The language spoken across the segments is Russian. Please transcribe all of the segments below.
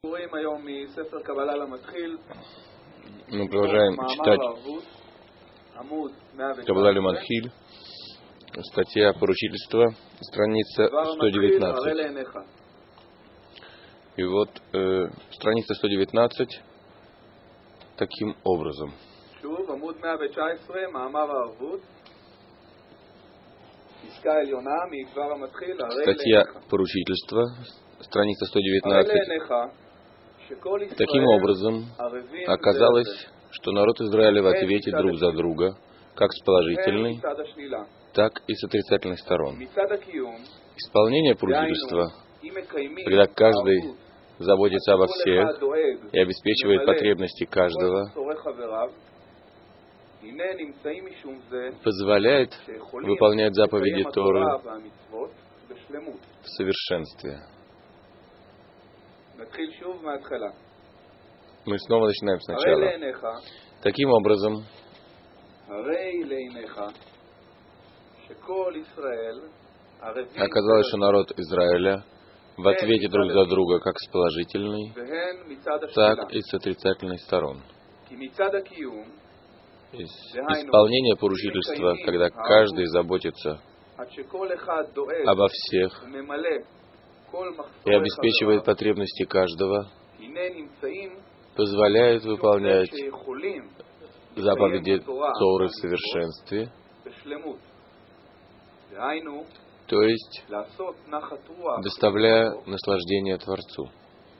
Мы продолжаем читать Каббала Лематхиль, статья поручительства, страница 119. И вот страница 119 таким образом. Статья поручительства, страница 119. Таким образом, оказалось, что народ Израиля в ответе друг за друга, как с положительной, так и с отрицательных сторон. Исполнение поручительства, когда каждый заботится обо всех и обеспечивает потребности каждого, позволяет выполнять заповеди Торы в совершенстве. Мы снова начинаем сначала. Таким образом, оказалось, что народ Израиля в ответе друг за друга как с положительной, так и с отрицательной сторон. Исполнение поручительства, когда каждый заботится обо всех и обеспечивает потребности каждого, позволяет выполнять заповеди Торы в совершенстве, то есть доставляя наслаждение Творцу.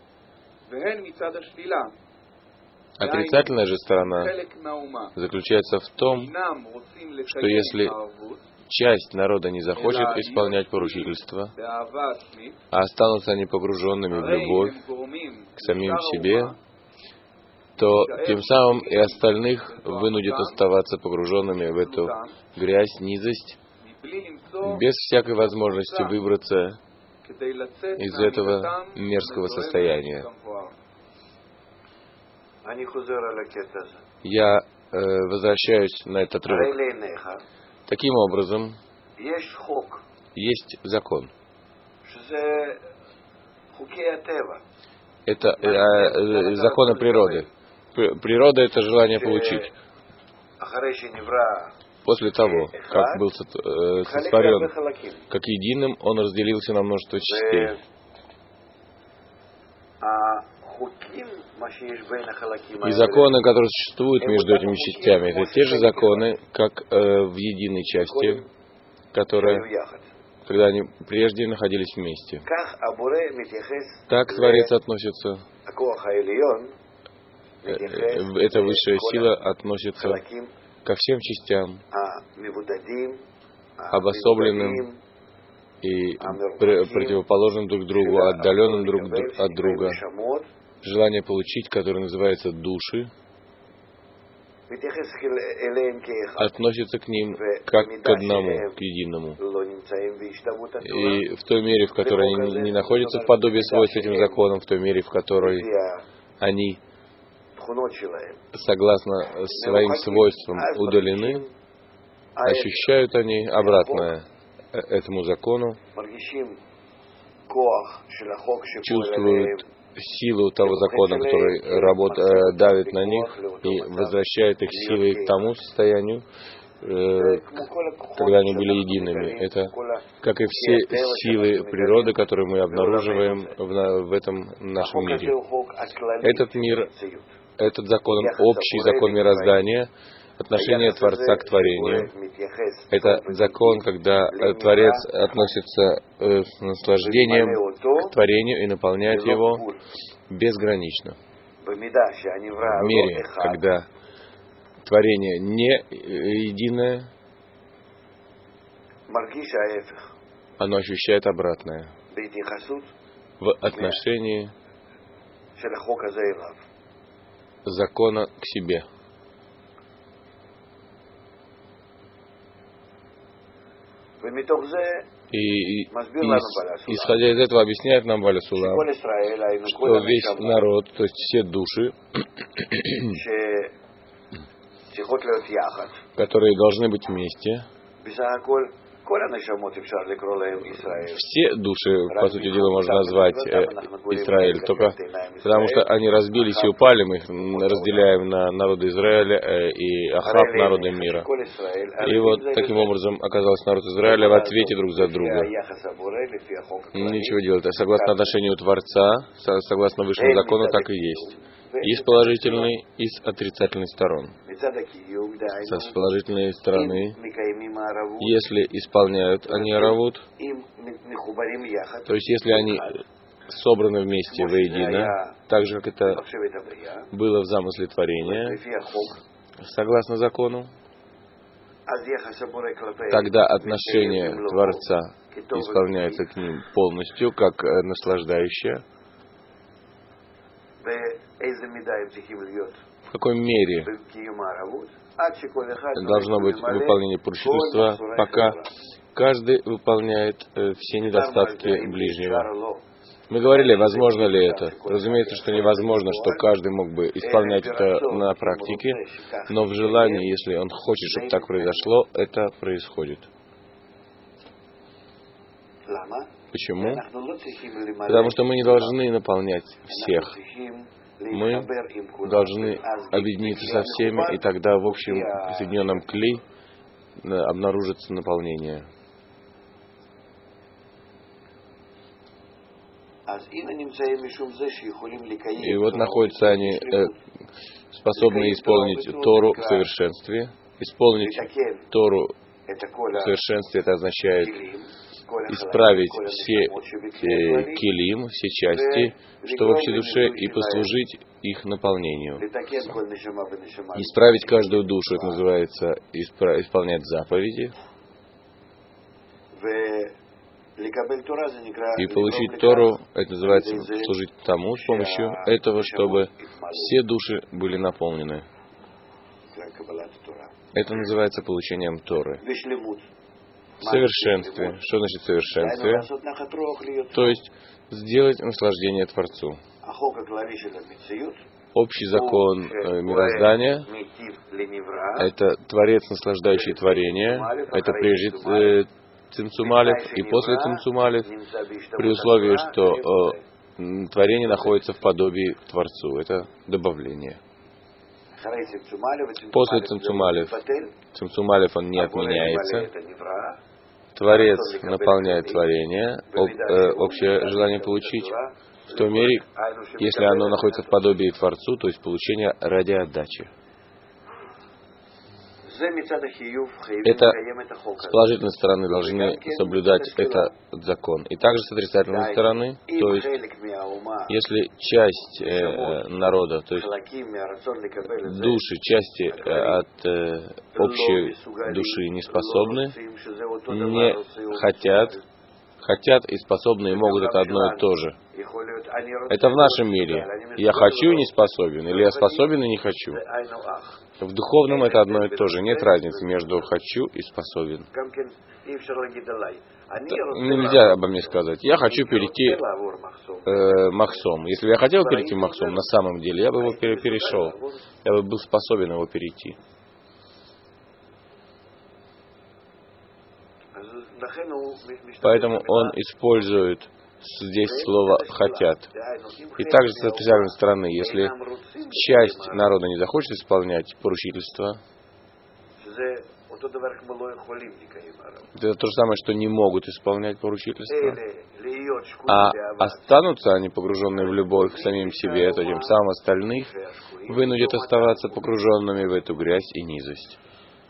Отрицательная же сторона заключается в том, что если часть народа не захочет исполнять поручительство, а останутся они погруженными в любовь к самим себе, то тем самым и остальных вынудит оставаться погруженными в эту грязь, низость, без всякой возможности выбраться из этого мерзкого состояния. Я возвращаюсь на этот отрывок. Таким образом, есть закон. Это законы природы. Природа — это желание получить. После того, как был сотворен как единым, он разделился на множество частей. И законы, которые существуют между этими частями, это те же законы, как в единой части, которые, когда они прежде находились вместе. Так Творец относится, эта высшая сила относится ко всем частям, обособленным и противоположным друг другу, отдаленным друг от друга. Желание получить, которое называется души, относится к ним как к одному, к единому. И в той мере, в которой они не находятся в подобии свойств этим законам, в той мере, в которой они, согласно своим свойствам, удалены, ощущают они обратное этому закону, чувствуют силу того закона, который давит на них и возвращает их силой к тому состоянию, когда они были едиными. Это как и все силы природы, которые мы обнаруживаем в этом нашем мире. Этот мир, этот закон, общий закон мироздания, отношение Творца к творению. Это закон, когда Творец относится с наслаждением к творению и наполняет его безгранично. В мире, когда творение не единое, оно ощущает обратное в отношении закона к себе. И исходя из этого объясняет нам Баля Сулам, что весь народ, то есть все души, которые должны быть вместе, Все души, по сути дела, можно назвать Израиль, только потому что они разбились и упали, мы их разделяем на народы Израиля и Ахав, народы мира. И вот таким образом оказался народ Израиля в ответе друг за друга. Ничего делать. Согласно отношению Творца, согласно высшему закону, так и есть. И с положительной, и с отрицательной сторон. С положительной стороны, если исполняют они аравут, то есть если они собраны вместе воедино, так же, как это было в замысле творения, согласно закону, тогда отношение Творца исполняется к ним полностью, как наслаждающее. В какой мере должно быть выполнение поручительства, пока каждый выполняет все недостатки ближнего. Мы говорили, возможно ли это? Разумеется, что невозможно, что каждый мог бы исполнять это на практике, но в желании, если он хочет, чтобы так произошло, это происходит. Почему? Потому что мы не должны наполнять всех. Мы должны объединиться со всеми, и тогда в общем соединенном клей обнаружится наполнение. И вот находятся они, способные исполнить Тору в совершенстве. Исполнить Тору в совершенстве, это означает исправить все килим, все части, что в общей душе, и послужить их наполнению. Исправить каждую душу, это называется исполнять заповеди. И получить Тору, это называется служить тому с помощью этого, чтобы все души были наполнены. Это называется получением Торы. В совершенстве. Что значит совершенстве? То есть сделать наслаждение Творцу. Общий закон мироздания — это Творец, наслаждающий творение. Это прежде Цимцум алеф и после Цимцум алеф, при условии, что творение находится в подобии к Творцу. Это добавление. После Цимцум алеф, Цимцум алеф он не отменяется. Творец наполняет творение, общее желание получить, в той мере, если оно находится в подобии Творцу, то есть получение ради отдачи. Это с положительной стороны должны соблюдать этот закон. И также с отрицательной стороны, то есть если часть народа, то есть души, части от общей души не способны, не хотят и способны, и могут это одно и то же. Это в нашем мире. Я хочу и не способен, или я способен и не хочу. В духовном это одно и то же. Нет разницы между «хочу» и «способен». Нельзя обо мне сказать. Я хочу перейти Махсом. Если бы я хотел перейти Махсом, на самом деле, я бы его перешел. Я бы был способен его перейти. Поэтому он использует здесь слово «хотят». И также с отрицательной стороны, если часть народа не захочет исполнять поручительство, это то же самое, что не могут исполнять поручительство, а останутся они погруженные в любовь к самим себе, то тем самым остальных вынудят оставаться погруженными в эту грязь и низость.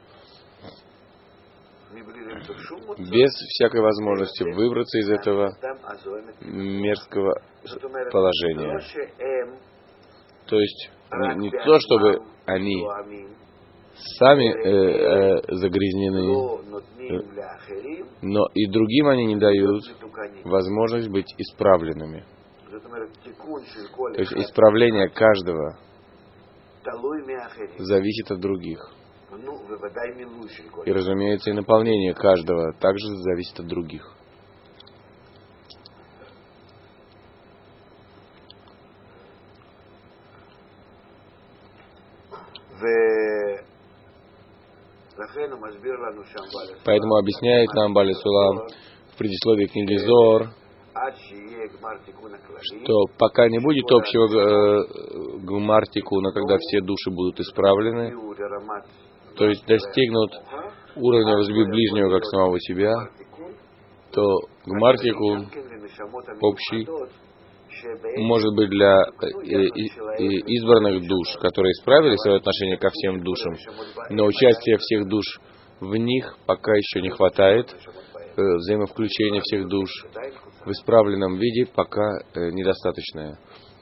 Без всякой возможности выбраться из этого мерзкого положения. То есть не то, чтобы они сами загрязнены, но и другим они не дают возможность быть исправленными. То есть исправление каждого зависит от других. И, разумеется, и наполнение каждого также зависит от других. Поэтому объясняет нам Бааль Сулам в предисловии книги Зоар, что пока не будет общего гмар тикуна, когда все души будут исправлены, то есть достигнут уровня возлюби ближнего как самого себя, то гмар тикун общий может быть для избранных душ, которые исправили свое отношение ко всем душам, но участие всех душ в них пока еще не хватает, взаимовключение всех душ в исправленном виде пока недостаточное.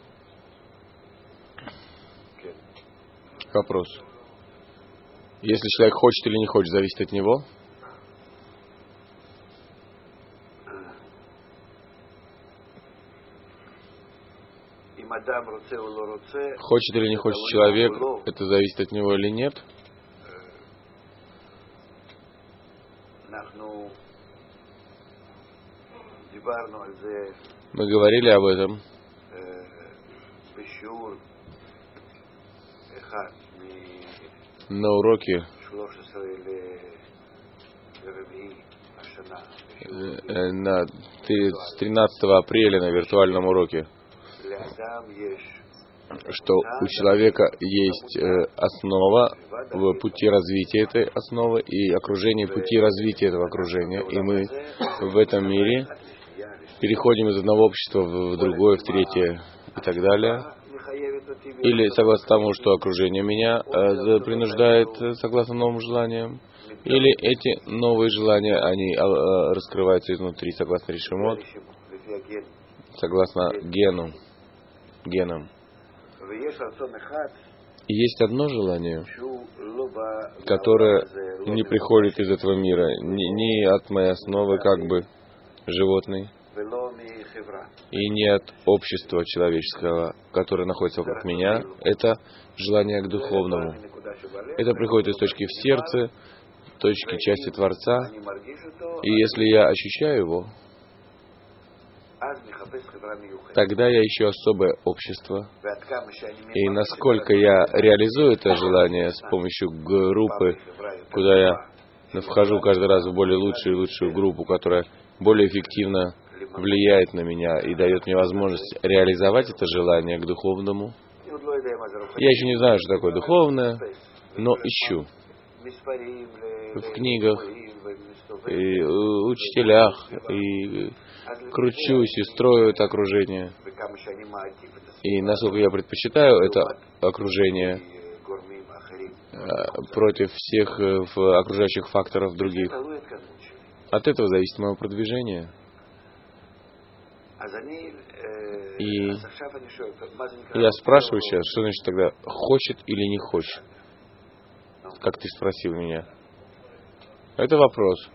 Вопрос. Если человек хочет или не хочет, зависит от него. Хочет или не хочет человек, это зависит от него или нет. Мы говорили об этом на уроке с 13 апреля на виртуальном уроке, что у человека есть основа в пути развития этой основы и окружение пути развития этого окружения. И мы в этом мире переходим из одного общества в другое, в третье и так далее. Или согласно тому, что окружение меня принуждает согласно новым желаниям, или эти новые желания, они раскрываются изнутри согласно Ришимот, согласно генам. И есть одно желание, которое не приходит из этого мира, ни от моей основы как бы животной, и не от общества человеческого, которое находится вокруг меня. Это желание к духовному. Это приходит из точки в сердце, точки части Творца. И если я ощущаю его, тогда я ищу особое общество. И насколько я реализую это желание с помощью группы, куда я вхожу каждый раз в более лучшую и лучшую группу, которая более эффективно влияет на меня и дает мне возможность реализовать это желание к духовному. Я еще не знаю, что такое духовное, но ищу в книгах, и в учителях, и кручусь, и строю это окружение. И насколько я предпочитаю это окружение против всех окружающих факторов других, от этого зависит мое продвижение. И я спрашиваю сейчас, что значит тогда хочет или не хочет? Как ты спросил меня. Это вопрос.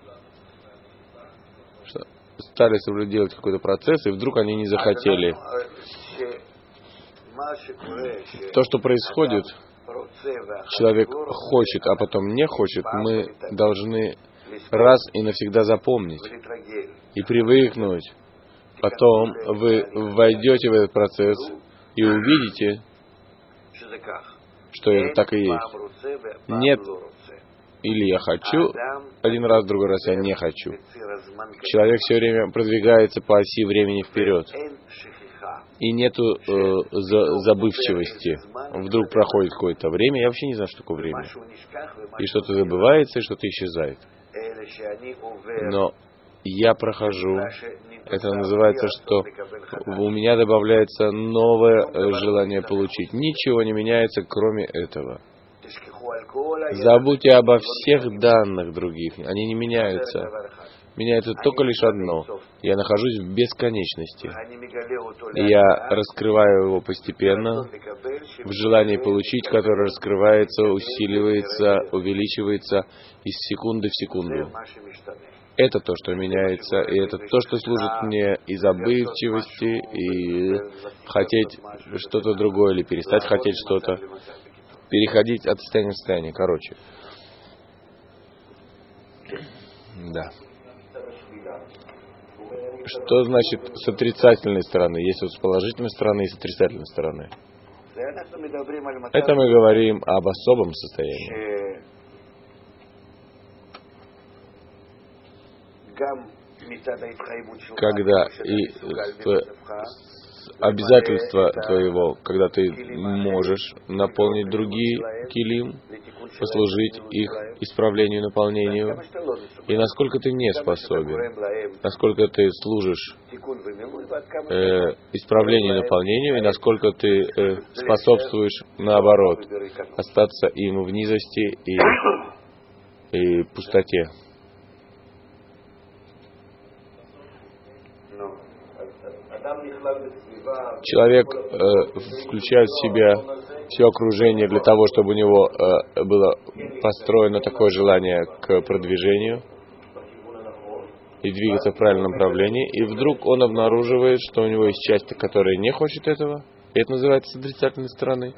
Что стали делать какой-то процесс, и вдруг они не захотели. То, что происходит, человек хочет, а потом не хочет, мы должны раз и навсегда запомнить и привыкнуть. Потом вы войдете в этот процесс и увидите, что это так и есть. Нет, или я хочу один раз, другой раз я не хочу. Человек все время продвигается по оси времени вперед. И нету забывчивости. Вдруг проходит какое-то время, я вообще не знаю, что такое время. И что-то забывается, и что-то исчезает. Но я прохожу. Это называется, что у меня добавляется новое желание получить. Ничего не меняется, кроме этого. Забудьте обо всех данных других. Они не меняются. Меняется только лишь одно. Я нахожусь в бесконечности. И я раскрываю его постепенно в желании получить, которое раскрывается, усиливается, увеличивается из секунды в секунду. Это то, что меняется, и это то, что служит мне и забывчивости, и хотеть что-то другое, или перестать хотеть что-то, переходить от состояния в состояние, короче. Да. Что значит с отрицательной стороны? Есть вот с положительной стороны и с отрицательной стороны. Это мы говорим об особом состоянии, когда и обязательство твоего, когда ты можешь наполнить другие килим, послужить их исправлению и наполнению, и насколько ты не способен, насколько ты служишь исправлению и наполнению, и насколько ты способствуешь, наоборот, остаться им в низости и пустоте. Человек включает в себя все окружение для того, чтобы у него было построено такое желание к продвижению и двигаться в правильном направлении, и вдруг он обнаруживает, что у него есть часть, которая не хочет этого, и это называется с отрицательной стороны.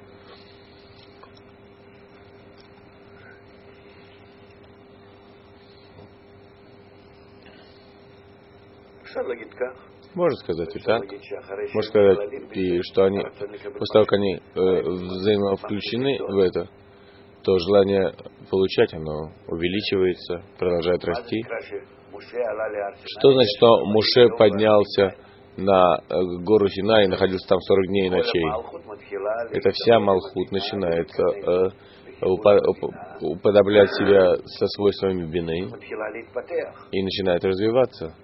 Можно сказать и так. Можно сказать, и что они, после того, как они взаимовключены в это, то желание получать, оно увеличивается, продолжает расти. Что значит, что Моше поднялся на гору Синай и находился там 40 дней и ночей? Это вся Малхут начинает уподоблять себя со свойствами бины и начинает развиваться.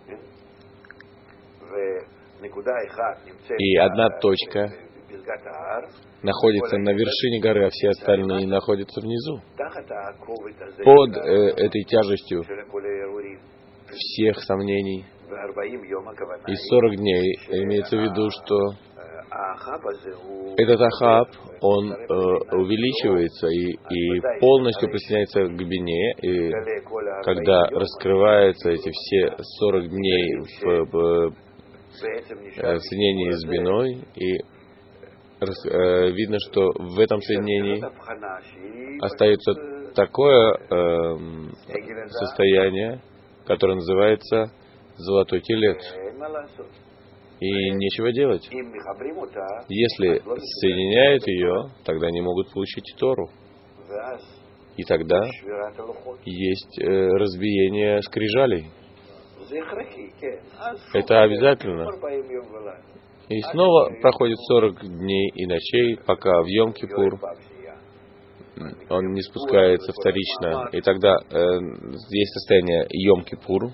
И одна точка находится на вершине горы, а все остальные находятся внизу. Под этой тяжестью всех сомнений. И 40 дней имеется в виду, что этот Ахаб, он увеличивается и полностью присоединяется к бине, и когда раскрываются эти все 40 дней в соединении с биной, и видно, что в этом соединении остается такое состояние, которое называется золотой телец. И нечего делать. Если соединяют ее, тогда они могут получить Тору. И тогда есть разбиение скрижалей. Это обязательно. И снова проходит 40 дней и ночей, пока в Йом-Кипур он не спускается вторично. И тогда есть состояние Йом-Кипур.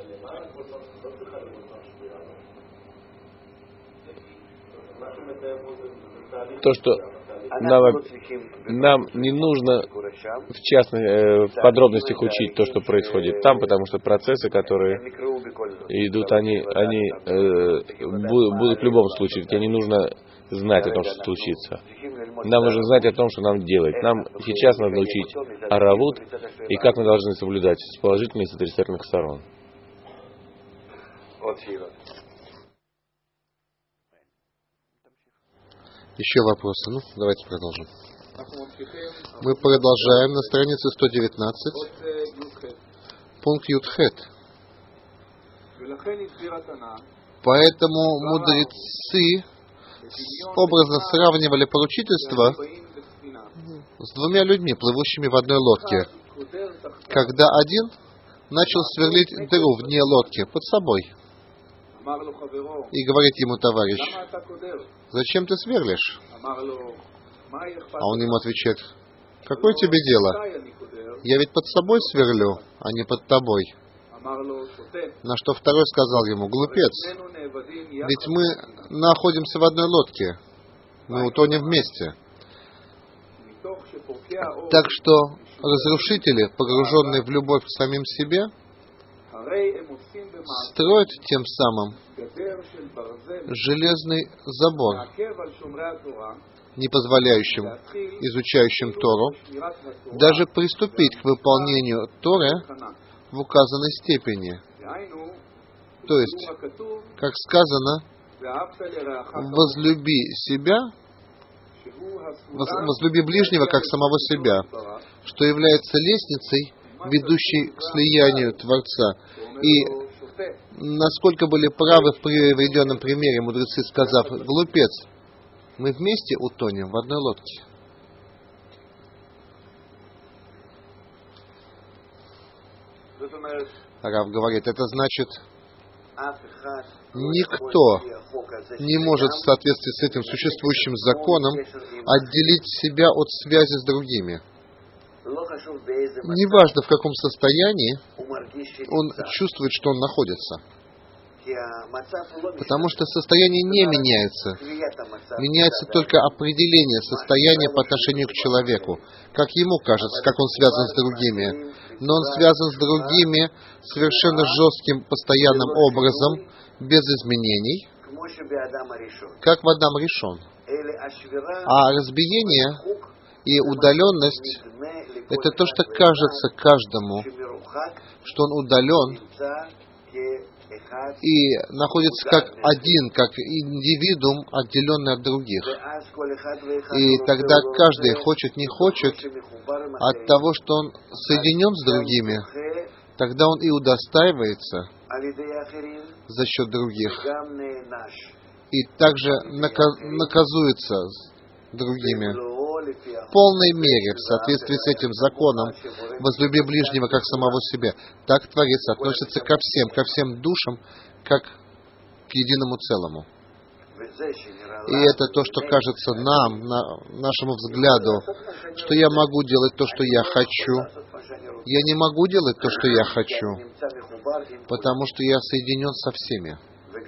То, что нам не нужно в подробностях учить то, что происходит там, потому что процессы, которые идут, они будут в любом случае. Тебе не нужно знать о том, что случится. Нам нужно знать о том, что нам делать. Нам сейчас надо учить аравут и как мы должны соблюдать с положительных и с отрицательных сторон. Еще вопросы? Ну, давайте продолжим. Мы продолжаем на странице 119, пункт Ютхет. Поэтому мудрецы образно сравнивали поручительство с двумя людьми, плывущими в одной лодке. Когда один начал сверлить дыру в дне лодки под собой, и говорит ему товарищ: «Зачем ты сверлишь?» А он ему отвечает: «Какое тебе дело? Я ведь под собой сверлю, а не под тобой». На что второй сказал ему: «Глупец, ведь мы находимся в одной лодке, мы утонем вместе». Так что разрушители, погруженные в любовь к самим себе, строят тем самым железный забор, не позволяющим изучающим Тору даже приступить к выполнению Торы в указанной степени. То есть, как сказано, возлюби себя, возлюби ближнего как самого себя, что является лестницей, ведущей к слиянию Творца. И насколько были правы в приведенном примере мудрецы, сказав: «Глупец, мы вместе утонем в одной лодке». Рав говорит, это значит, никто не может в соответствии с этим существующим законом отделить себя от связи с другими. Неважно, в каком состоянии он чувствует, что он находится. Потому что состояние не меняется. Меняется только определение состояния по отношению к человеку. Как ему кажется, как он связан с другими. Но он связан с другими совершенно жестким, постоянным образом, без изменений, как в Адам Ришон. А разбиение и удаленность — это то, что кажется каждому, что он удален и находится как один, как индивидуум, отделенный от других. И тогда каждый, хочет, не хочет, от того, что он соединен с другими, тогда он и удостаивается за счет других, и также наказуется другими. В полной мере, в соответствии с этим законом, возлюби ближнего как самого себя. Так Творец относится ко всем душам, как к единому целому. И это то, что кажется нам, нашему взгляду, что я могу делать то, что я хочу. Я не могу делать то, что я хочу, потому что я соединен со всеми.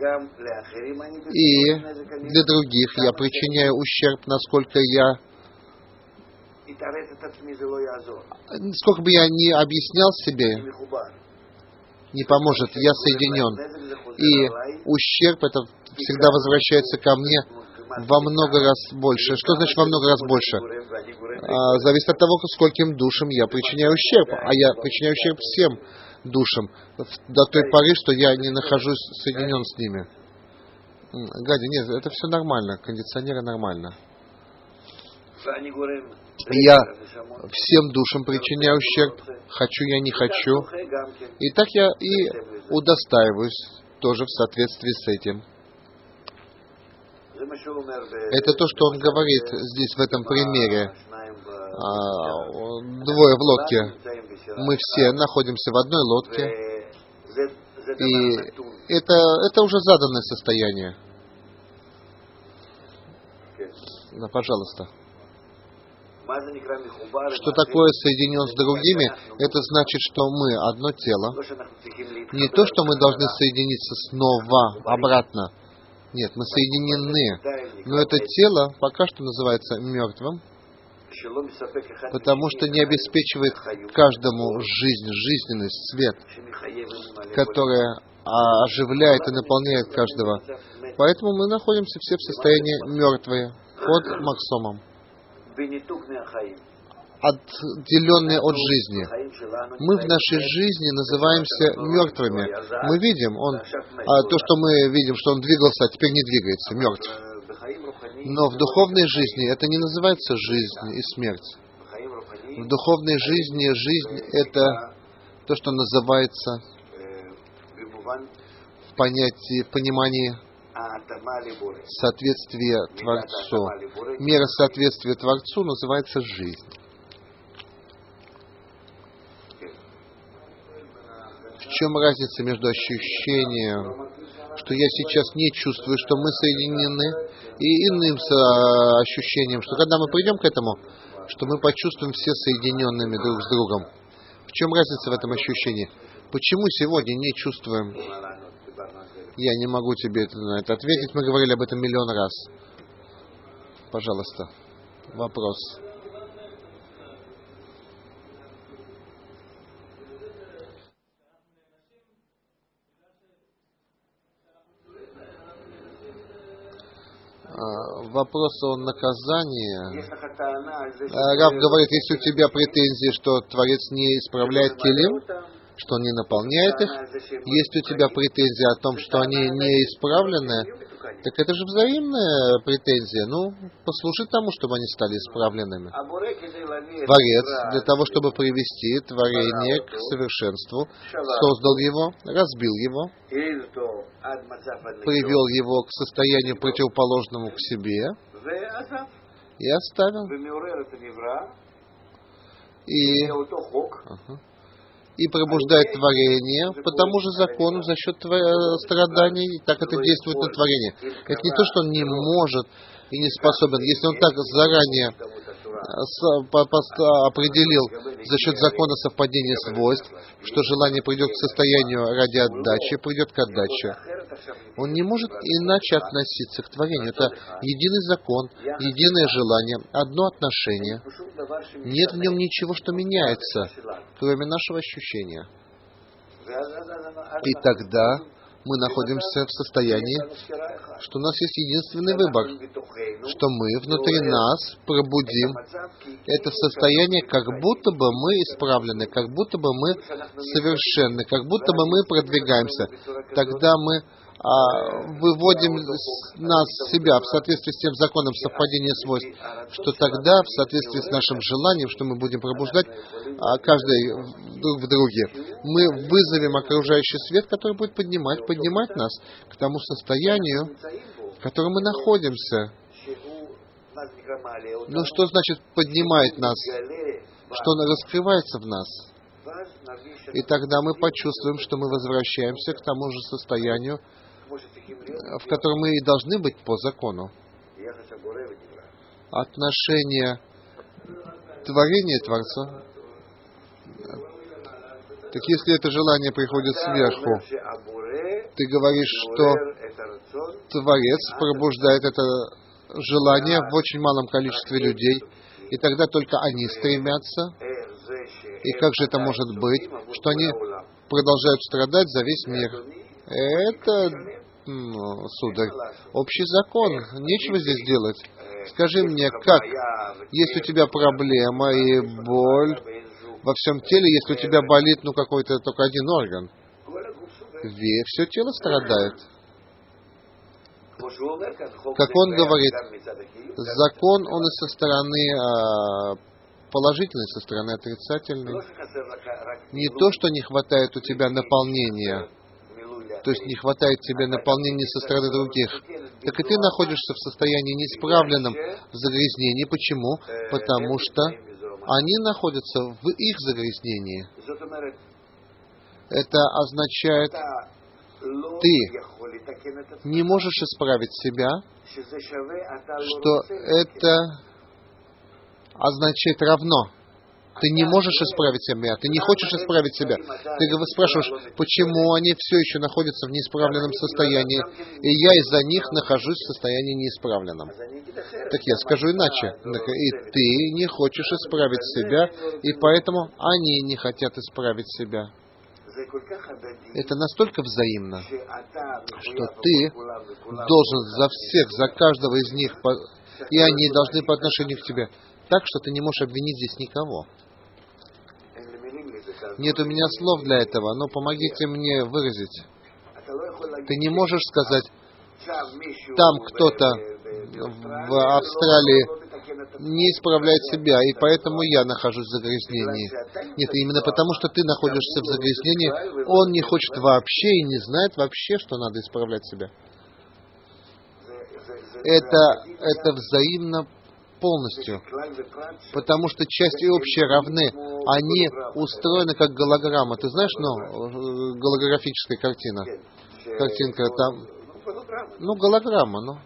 И для других я причиняю ущерб, насколько сколько бы я ни объяснял себе, не поможет, я соединен. И ущерб это всегда возвращается ко мне во много раз больше. Что значит во много раз больше? Зависит от того, скольким душам я причиняю ущерб. А я причиняю ущерб всем душам до той поры, что я не нахожусь соединен с ними. Гади, нет, это все нормально, кондиционеры нормально. Я всем душам причиняю ущерб, хочу я, не хочу. И так я и удостаиваюсь тоже в соответствии с этим. Это то, что он говорит здесь, в этом примере. Двое в лодке. Мы все находимся в одной лодке. И это уже заданное состояние. Пожалуйста. Что такое соединен с другими? Это значит, что мы одно тело. Не то, что мы должны соединиться снова, обратно. Нет, мы соединены. Но это тело пока что называется мертвым, потому что не обеспечивает каждому жизнь, жизненность, свет, которая оживляет и наполняет каждого. Поэтому мы находимся все в состоянии мертвые, под максомом, отделенные от жизни. Мы в нашей жизни называемся мертвыми. Мы видим, то, что мы видим, что он двигался, а теперь не двигается, мертв. Но в духовной жизни это не называется жизнь и смерть. В духовной жизни жизнь — это то, что называется в понимании соответствия Творцу. Мера соответствия Творцу называется жизнь. В чем разница между ощущением, что я сейчас не чувствую, что мы соединены, и иным ощущением, что когда мы придем к этому, что мы почувствуем все соединенными друг с другом. В чем разница в этом ощущении? Почему сегодня не чувствуем? Я не могу тебе на это ответить, мы говорили об этом миллион раз. Пожалуйста, вопрос. Вопрос о наказании. Рав говорит, если у тебя претензии, что Творец не исправляет келим, что он не наполняет их, если у тебя претензии о том, что они не исправлены, так это же взаимная претензия. Послужи тому, чтобы они стали исправленными. Творец, для того, чтобы привести творение к совершенству, создал его, разбил его, привел его к состоянию противоположному к себе и оставил. и пробуждает творение по тому же закону за счет страданий, и так это действует на творение. Это не то, что он не может и не способен. Если он так заранее определил за счет закона совпадения свойств, что желание придет к состоянию ради отдачи, придет к отдаче. Он не может иначе относиться к творению. Это единый закон, единое желание, одно отношение. Нет в нем ничего, что меняется, кроме нашего ощущения. И тогда мы находимся в состоянии, что у нас есть единственный выбор, что мы внутри нас пробудим это состояние, как будто бы мы исправлены, как будто бы мы совершенны, как будто бы мы продвигаемся. Тогда мы выводим нас, себя, в соответствии с тем законом совпадения свойств, что тогда, в соответствии с нашим желанием, что мы будем пробуждать каждый друг в друге, мы вызовем окружающий свет, который будет поднимать нас к тому состоянию, в котором мы находимся. Ну, что значит поднимает нас? Что он раскрывается в нас. И тогда мы почувствуем, что мы возвращаемся к тому же состоянию, в котором мы и должны быть по закону. Отношение творения и Творца. Так если это желание приходит сверху, ты говоришь, что Творец пробуждает это желание в очень малом количестве людей, и тогда только они стремятся. И как же это может быть, что они продолжают страдать за весь мир? Это, сударь, общий закон. Нечего здесь делать. Скажи мне, как, если у тебя проблема и боль во всем теле, если у тебя болит, какой-то только один орган, все тело страдает. Как он говорит, закон, он и со стороны положительный, со стороны отрицательной. Не то, что не хватает у тебя наполнения, то есть не хватает тебе наполнения со стороны других, так и ты находишься в состоянии неисправленном, в загрязнении. Почему? Потому что они находятся в их загрязнении. Это означает, ты не можешь исправить себя, что это означает равно. Ты не можешь исправить себя, ты не хочешь исправить себя. Ты спрашиваешь, почему они все еще находятся в неисправленном состоянии, и я из-за них нахожусь в состоянии неисправленном. Так я скажу иначе. И ты не хочешь исправить себя, и поэтому они не хотят исправить себя. Это настолько взаимно, что ты должен за всех, за каждого из них, и они должны по отношению к тебе. Так, что ты не можешь обвинить здесь никого. Нет у меня слов для этого, но помогите мне выразить. Ты не можешь сказать, там кто-то в Австралии не исправляет себя, и поэтому я нахожусь в загрязнении. Нет, именно потому, что ты находишься в загрязнении, он не хочет вообще и не знает вообще, что надо исправлять себя. Это взаимно полностью, потому что часть и общее равны. Они устроены как голограмма. Ты знаешь, голографическая картина? Картинка там... голограмма,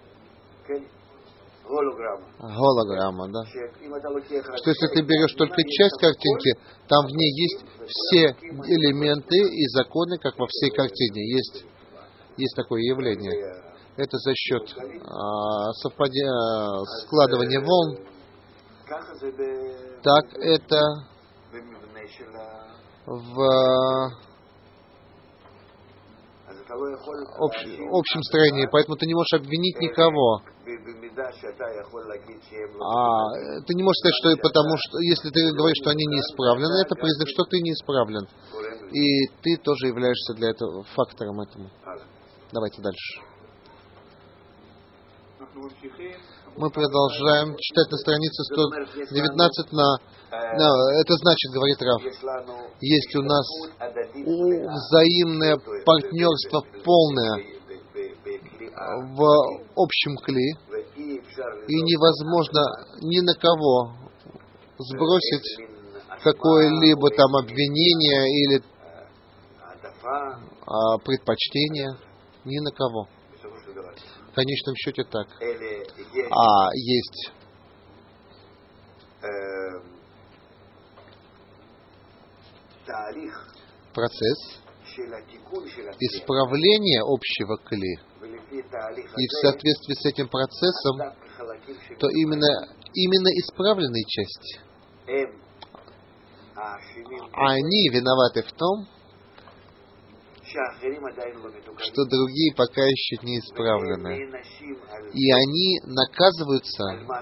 Голограмма, да. Что если ты берешь только часть картинки, там в ней есть все элементы и законы, как во всей картине. Есть такое явление. Это за счет складывания волн. Так это в общем строении. Поэтому ты не можешь обвинить никого. Ты не можешь сказать, что потому что, если ты говоришь, что они неисправлены, это признак, что ты неисправлен. И ты тоже являешься для этого фактором этому. Давайте дальше. Мы продолжаем читать на странице 119 это значит, говорит Рав, есть у нас взаимное партнерство полное в общем кли, и невозможно ни на кого сбросить какое-либо там обвинение или предпочтение. Ни на кого. В конечном счете так. А есть процесс исправления общего кли. И в соответствии с этим процессом, то именно исправленные части, они виноваты в том, что другие пока еще не исправлены. И они наказываются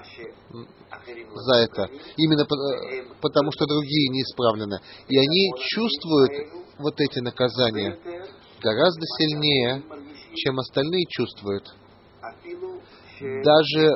за это, именно потому, что другие не исправлены. И они чувствуют вот эти наказания гораздо сильнее, чем остальные чувствуют. Даже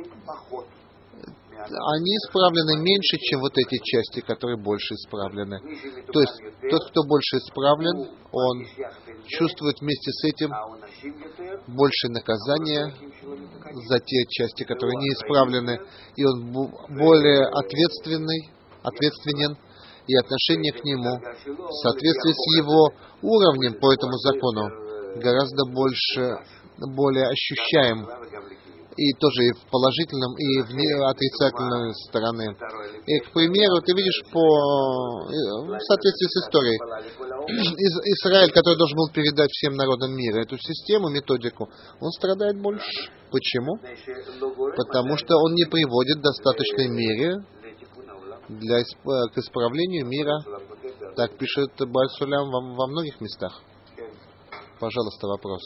они исправлены меньше, чем вот эти части, которые больше исправлены. То есть тот, кто больше исправлен, он чувствует вместе с этим больше наказания за те части, которые не исправлены, и он более ответственен, и отношение к нему в соответствии с его уровнем по этому закону гораздо более ощущаем, и тоже и в положительном, и в отрицательной стороне. И, к примеру, ты видишь в соответствии с историей, Израиль, который должен был передать всем народам мира эту систему, методику, он страдает больше. Почему? Потому что он не приводит в достаточной мере к исправлению мира. Так пишет Бааль Сулям во многих местах. Пожалуйста, вопрос.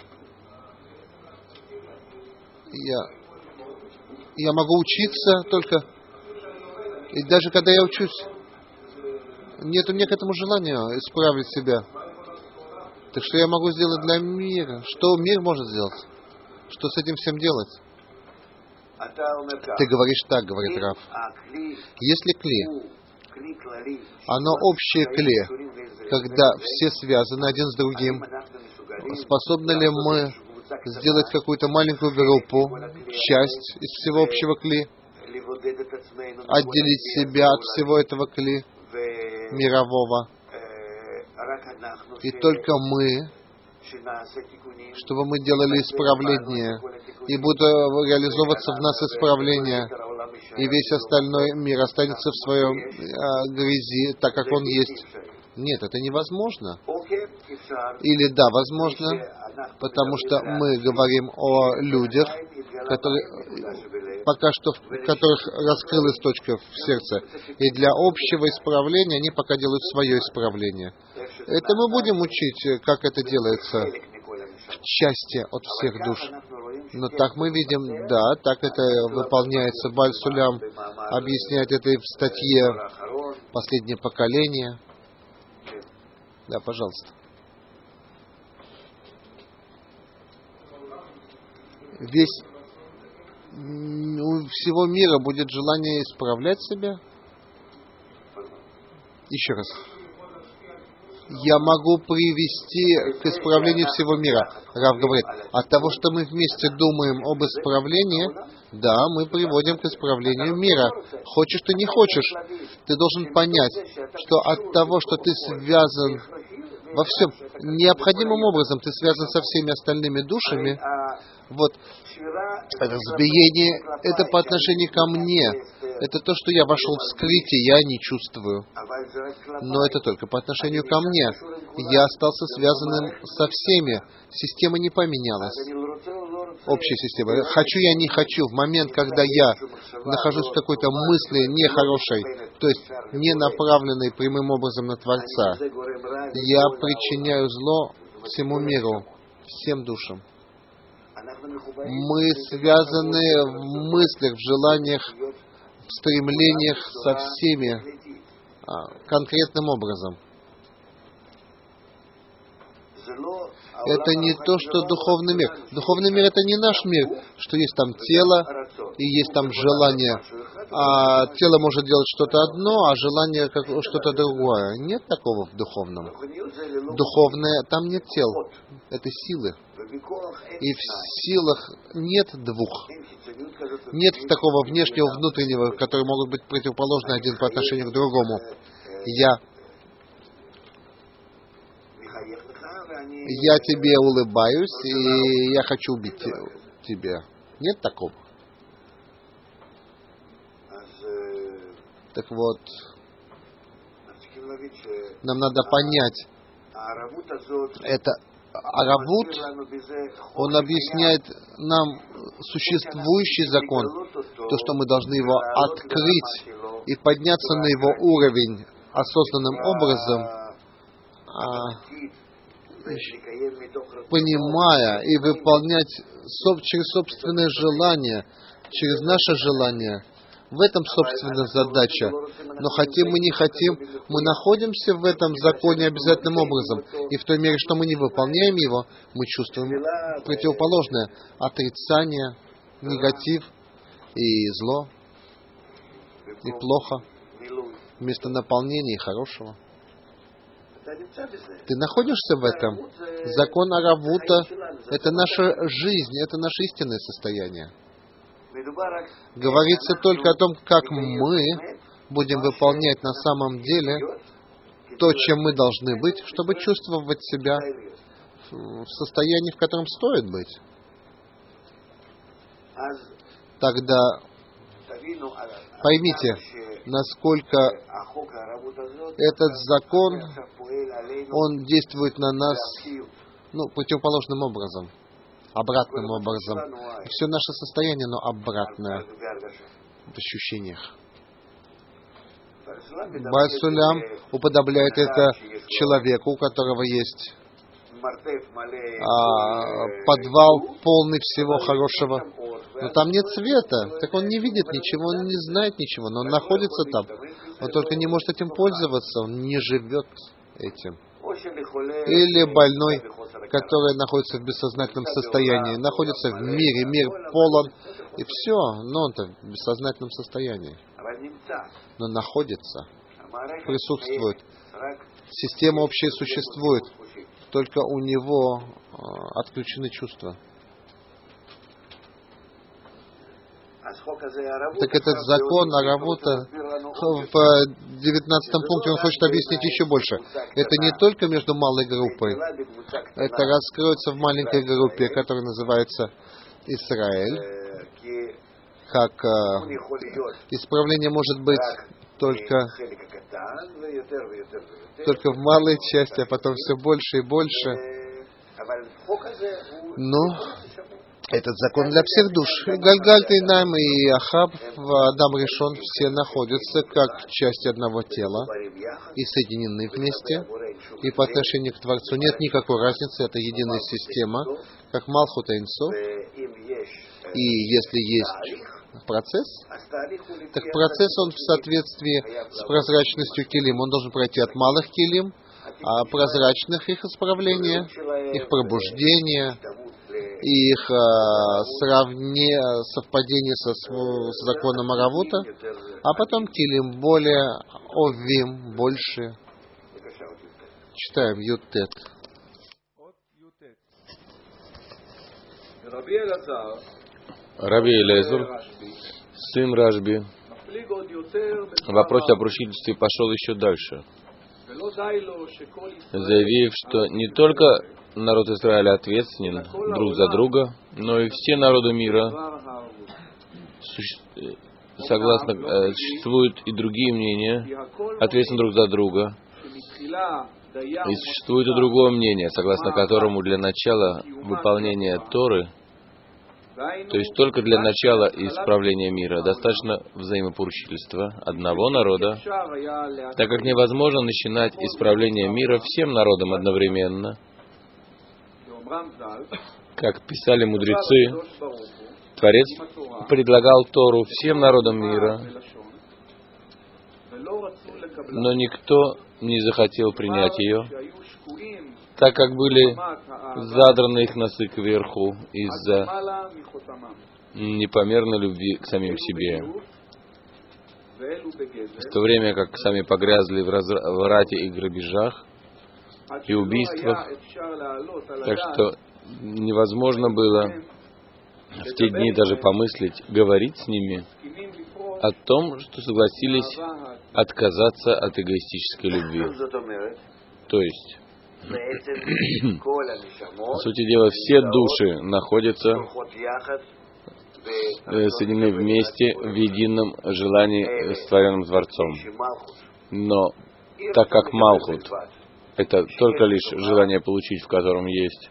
Я могу учиться только, и даже когда я учусь, нет у меня к этому желания исправить себя. Так что я могу сделать для мира? Что мир может сделать? Что с этим всем делать? Ты говоришь так, говорит Рав. Если кли, оно общее кли, когда все связаны один с другим, способны ли мы сделать какую-то маленькую группу, часть из всего общего кли, отделить себя от всего этого кли мирового, и только мы, чтобы мы делали исправление, и будет реализовываться в нас исправление, и весь остальной мир останется в своем грязи, так как он есть. Нет, это невозможно. Или да, возможно, потому что мы говорим о людях, которые которых раскрылась точка в сердце. И для общего исправления они пока делают свое исправление. Это мы будем учить, как это делается в части от всех душ. Но так мы видим, да, так это выполняется. Бааль Сулям объясняет это и в статье «Последнее поколение». Да, пожалуйста. У всего мира будет желание исправлять себя? Еще раз. Я могу привести к исправлению всего мира. Рав говорит, от того, что мы вместе думаем об исправлении, да, мы приводим к исправлению мира. Хочешь ты, не хочешь, ты должен понять, что от того, что ты связан во всем, необходимым образом ты связан со всеми остальными душами, вот, разбиение, это по отношению ко мне. Это то, что я вошел в скрытие, я не чувствую. Но это только по отношению ко мне. Я остался связанным со всеми. Система не поменялась. Общая система. Хочу я, не хочу. В момент, когда я нахожусь в какой-то мысли нехорошей, то есть не направленной прямым образом на Творца, я причиняю зло всему миру, всем душам. Мы связаны в мыслях, в желаниях, в стремлениях со всеми конкретным образом. Это не то, что духовный мир. Духовный мир — это не наш мир, что есть там тело и есть там желание. А тело может делать что-то одно, а желание что-то другое. Нет такого в духовном. Духовное, там нет тел. Это силы. И в силах нет двух. Нет такого внешнего, внутреннего, которые могут быть противоположны один по отношению к другому. Я тебе улыбаюсь, и я хочу убить тебя. Нет такого? Так вот, нам надо понять, это Аравут, он объясняет нам существующий закон, то, что мы должны его открыть и подняться на его уровень осознанным образом, понимая и выполнять через собственное желание, через наше желание. В этом, собственно, задача. Но хотим мы, не хотим, мы находимся в этом законе обязательным образом. И в той мере, что мы не выполняем его, мы чувствуем противоположное. Отрицание, негатив и зло, и плохо, вместо наполнения и хорошего. Ты находишься в этом? Закон Аравута — это наша жизнь, это наше истинное состояние. Говорится только о том, как мы будем выполнять на самом деле то, чем мы должны быть, чтобы чувствовать себя в состоянии, в котором стоит быть. Тогда поймите, насколько этот закон, он действует на нас противоположным образом, обратным образом. Все наше состояние, но обратное в ощущениях. Бааль Сулям уподобляет это человеку, у которого есть подвал полный всего хорошего, но там нет света, так он не видит ничего, он не знает ничего, но он находится там. Он только не может этим пользоваться, он не живет этим. Или больной, который находится в бессознательном состоянии, находится в мире, мир полон, и все, но он-то в бессознательном состоянии. Но находится, присутствует. Система общая существует, только у него отключены чувства. Так этот закон Аравута в 19 пункте он хочет объяснить еще больше. Это не только между малой группой, это раскроется в маленькой группе, которая называется Израиль, как исправление может быть только в малой части, а потом все больше и больше. Но этот закон для всех душ. И Гальгаль, Тейнайм и Ахаб, Адам Ришон, все находятся как части одного тела и соединены вместе. И по отношению к Творцу нет никакой разницы, это единая система, как Малхут и Эйн-Соф. И если есть процесс, так процесс он в соответствии с прозрачностью килим. Он должен пройти от малых килим, а прозрачных их исправления, их пробуждения, их совпадение с законом Аравута, а потом килим более овим, больше. Читаем Ютет. Раби Элиэзер, сын Рашби, в вопросе о поручительстве пошел еще дальше, заявив, что не только народ Израиля ответственен друг за друга, но и все народы мира, существуют и другие мнения, ответственны друг за друга. И существует и другое мнение, согласно которому для начала выполнения Торы, то есть только для начала исправления мира, достаточно взаимопоручительства одного народа, так как невозможно начинать исправление мира всем народам одновременно. Как писали мудрецы, Творец предлагал Тору всем народам мира, но никто не захотел принять ее, так как были задраны их носы кверху из-за непомерной любви к самим себе, в то время как сами погрязли в рате и грабежах и убийствах, так что невозможно было в те дни даже помыслить, говорить с ними о том, что согласились отказаться от эгоистической любви. То есть, по сути дела, все души находятся соединены вместе в едином желании, сотворенным Творцом. Но так как Малхут — это только лишь желание получить, в котором есть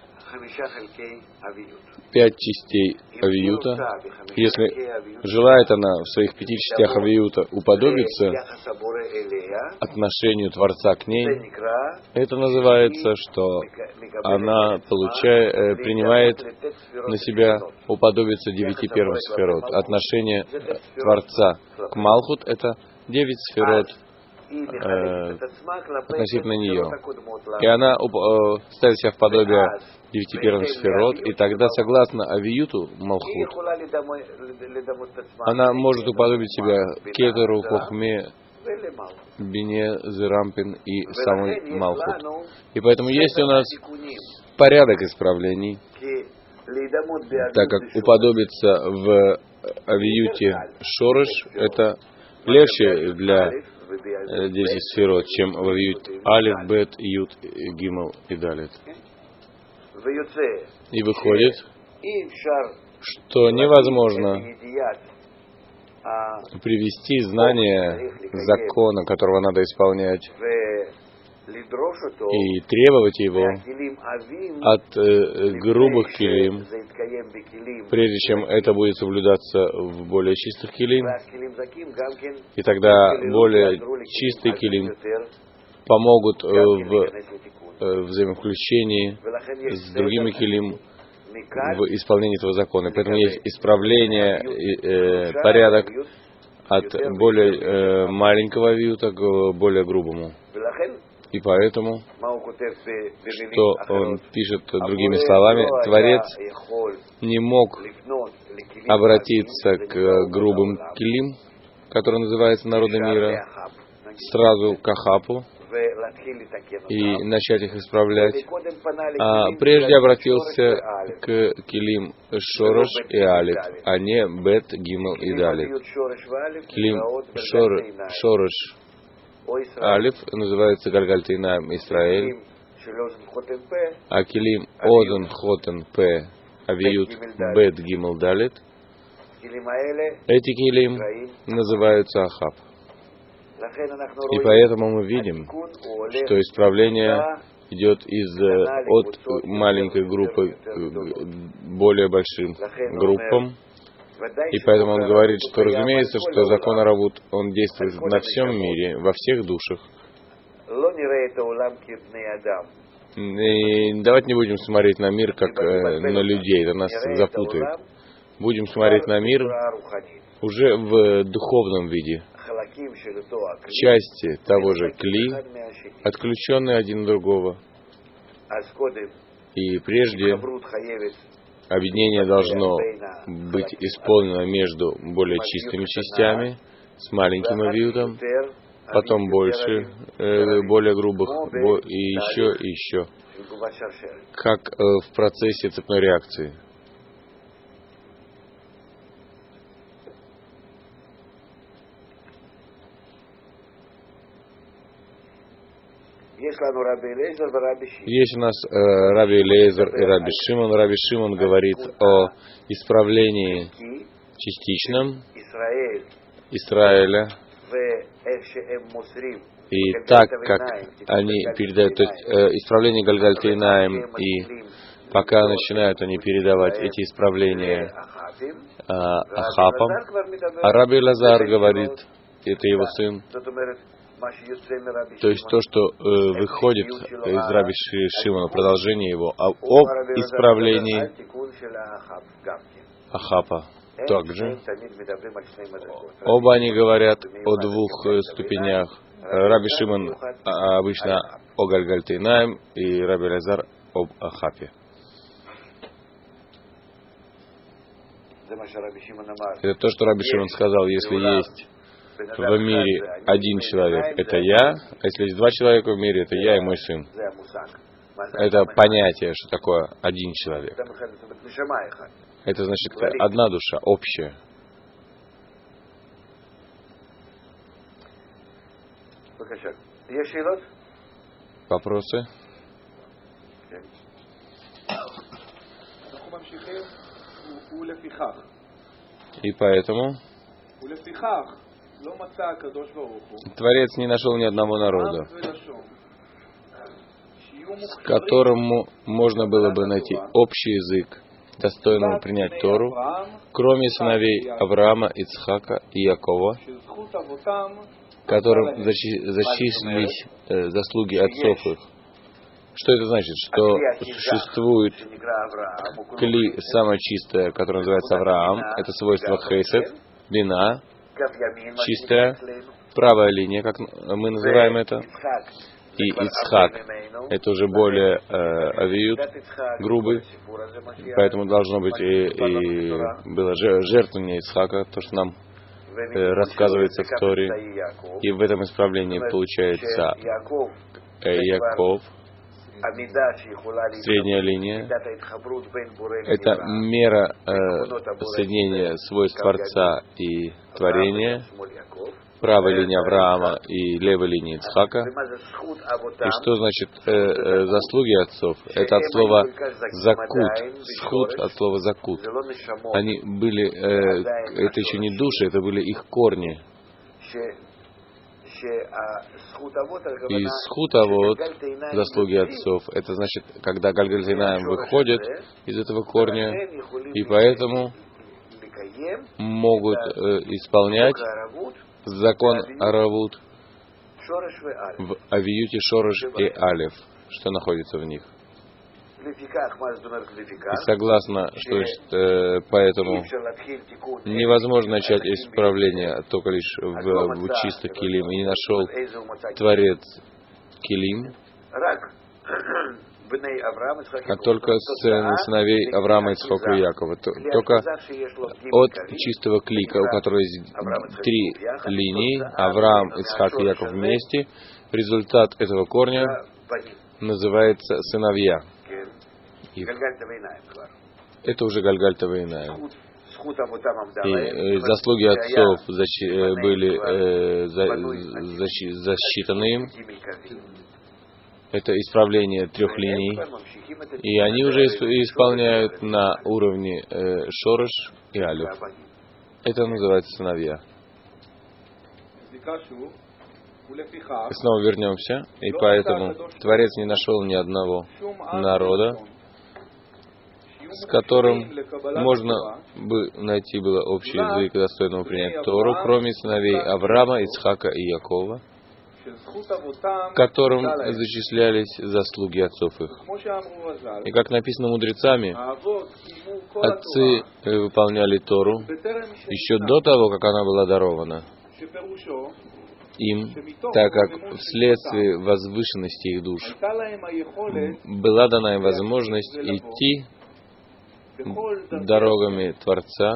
5 частей авиюта, если желает она в своих 5 частях авиюта уподобиться отношению Творца к ней, это называется, что она принимает на себя уподобиться 9 первым сферот. Отношение Творца к Малхут — это 9 сферот относительно нее. И она ставит себя в подобие 9 первым сферот, и тогда, согласно авиюту Малхут, она может уподобить себя Кетеру, Хохме, Бине, Зерампин и самой Малхут. И поэтому есть у нас порядок исправлений, так как уподобиться в авиюте Шореш — это легче для 10 сферот, чем в авиют Алиф, Бет, Ют, Гимел и Далет. И выходит, что невозможно привести знание закона, которого надо исполнять, и требовать его от грубых килим, прежде чем это будет соблюдаться в более чистых килим. И тогда более чистые килим помогут в взаимовключении с другими килим в исполнении этого закона. Поэтому есть исправление, порядок от более маленького авиюта к более грубому. И поэтому, что он пишет другими словами, Творец не мог обратиться к грубым килим, который называется народы мира, сразу к Ахапу и начать их исправлять, а прежде обратился к килим Шорош и Алиф, а не Бет, Гимел и Далит. Килим Шорош Алиф называется Гальгальтейнаем Исраэль, а килим Озен Хотен П Авиют Бет Гимел Далит, эти килим называются Ахаб. И поэтому мы видим, что исправление идет от маленькой группы к более большим группам. И поэтому он говорит, что разумеется, что закон Аравут, он действует на всем мире, во всех душах. И давайте не будем смотреть на мир как на людей, это нас запутает. Будем смотреть на мир уже в духовном виде. Части того же кли, отключенные один от другого. И прежде объединение должно быть исполнено между более чистыми частями, с маленьким авиютом, потом больше, более грубых, и еще, и еще. Как в процессе цепной реакции. Есть у нас Раби Элиэзер и Раби Шимон. Раби Шимон говорит о исправлении частичном Израиля, и так как они передают, то есть исправление Гальгальтейнаем, и пока начинают они передавать эти исправления Ахапам, а Раби Элазар говорит, это его сын, то есть то, что выходит из Раби Шимона, продолжение его, об исправлении Ахапа также. Оба они говорят о 2 ступенях. Раби Шимон обычно о Гальгальтейнаем, и Раби Элазар об Ахапе. Это то, что Раби Шимон сказал, если есть в мире один человек, это я, а если есть 2 человека в мире, это я и мой сын. Это понятие, что такое один человек. Это значит одна душа, общая. Вопросы? И поэтому Творец не нашел ни одного народа, с которым можно было бы найти общий язык, достойного принять Тору, кроме сыновей Авраама, Ицхака и Якова, которым зачислились заслуги отцов их. Что это значит? Что существует кли самое чистое, которое называется Авраам, это свойство хесед, бина, чистая, правая линия, как мы называем это, и Ицхак, это уже более авиют, грубый, поэтому должно быть и было жертвование Ицхака, то, что нам рассказывается в Торе, и в этом исправлении получается Яков, средняя линия, это мера соединения свойств Творца и творения, правая линия Авраама и левая линия Ицхака. И что значит заслуги отцов? Это от слова закут, схуд от слова закут. Они были, это еще не души, это были их корни. И схутавод, заслуги отцов, это значит, когда Гальгальтейнаим выходит из этого корня, и поэтому могут исполнять закон Аравут в Авиюте Шореш и Алеф, что находится в них. И согласно, что поэтому невозможно начать исправление только лишь в чистых килим. И не нашел Творец килим, а только сыновей Авраама, Ицхака и Якова. Только от чистого клика, у которого есть три линии, Авраам, Ицхак и Яков вместе, результат этого корня называется сыновья. Это уже Гальгальта Вейнаем. И заслуги отцов были засчитаны им. Это исправление трех линий. И они уже исполняют на уровне Шореш и Алеф. Это называется сыновья. И снова вернемся. И поэтому Творец не нашел ни одного народа, с которым можно бы найти было общий язык, достойного принять Тору, кроме сыновей Авраама, Ицхака и Якова, которым зачислялись заслуги отцов их. И как написано мудрецами, отцы выполняли Тору еще до того, как она была дарована им, так как вследствие возвышенности их душ была дана им возможность идти дорогами Творца,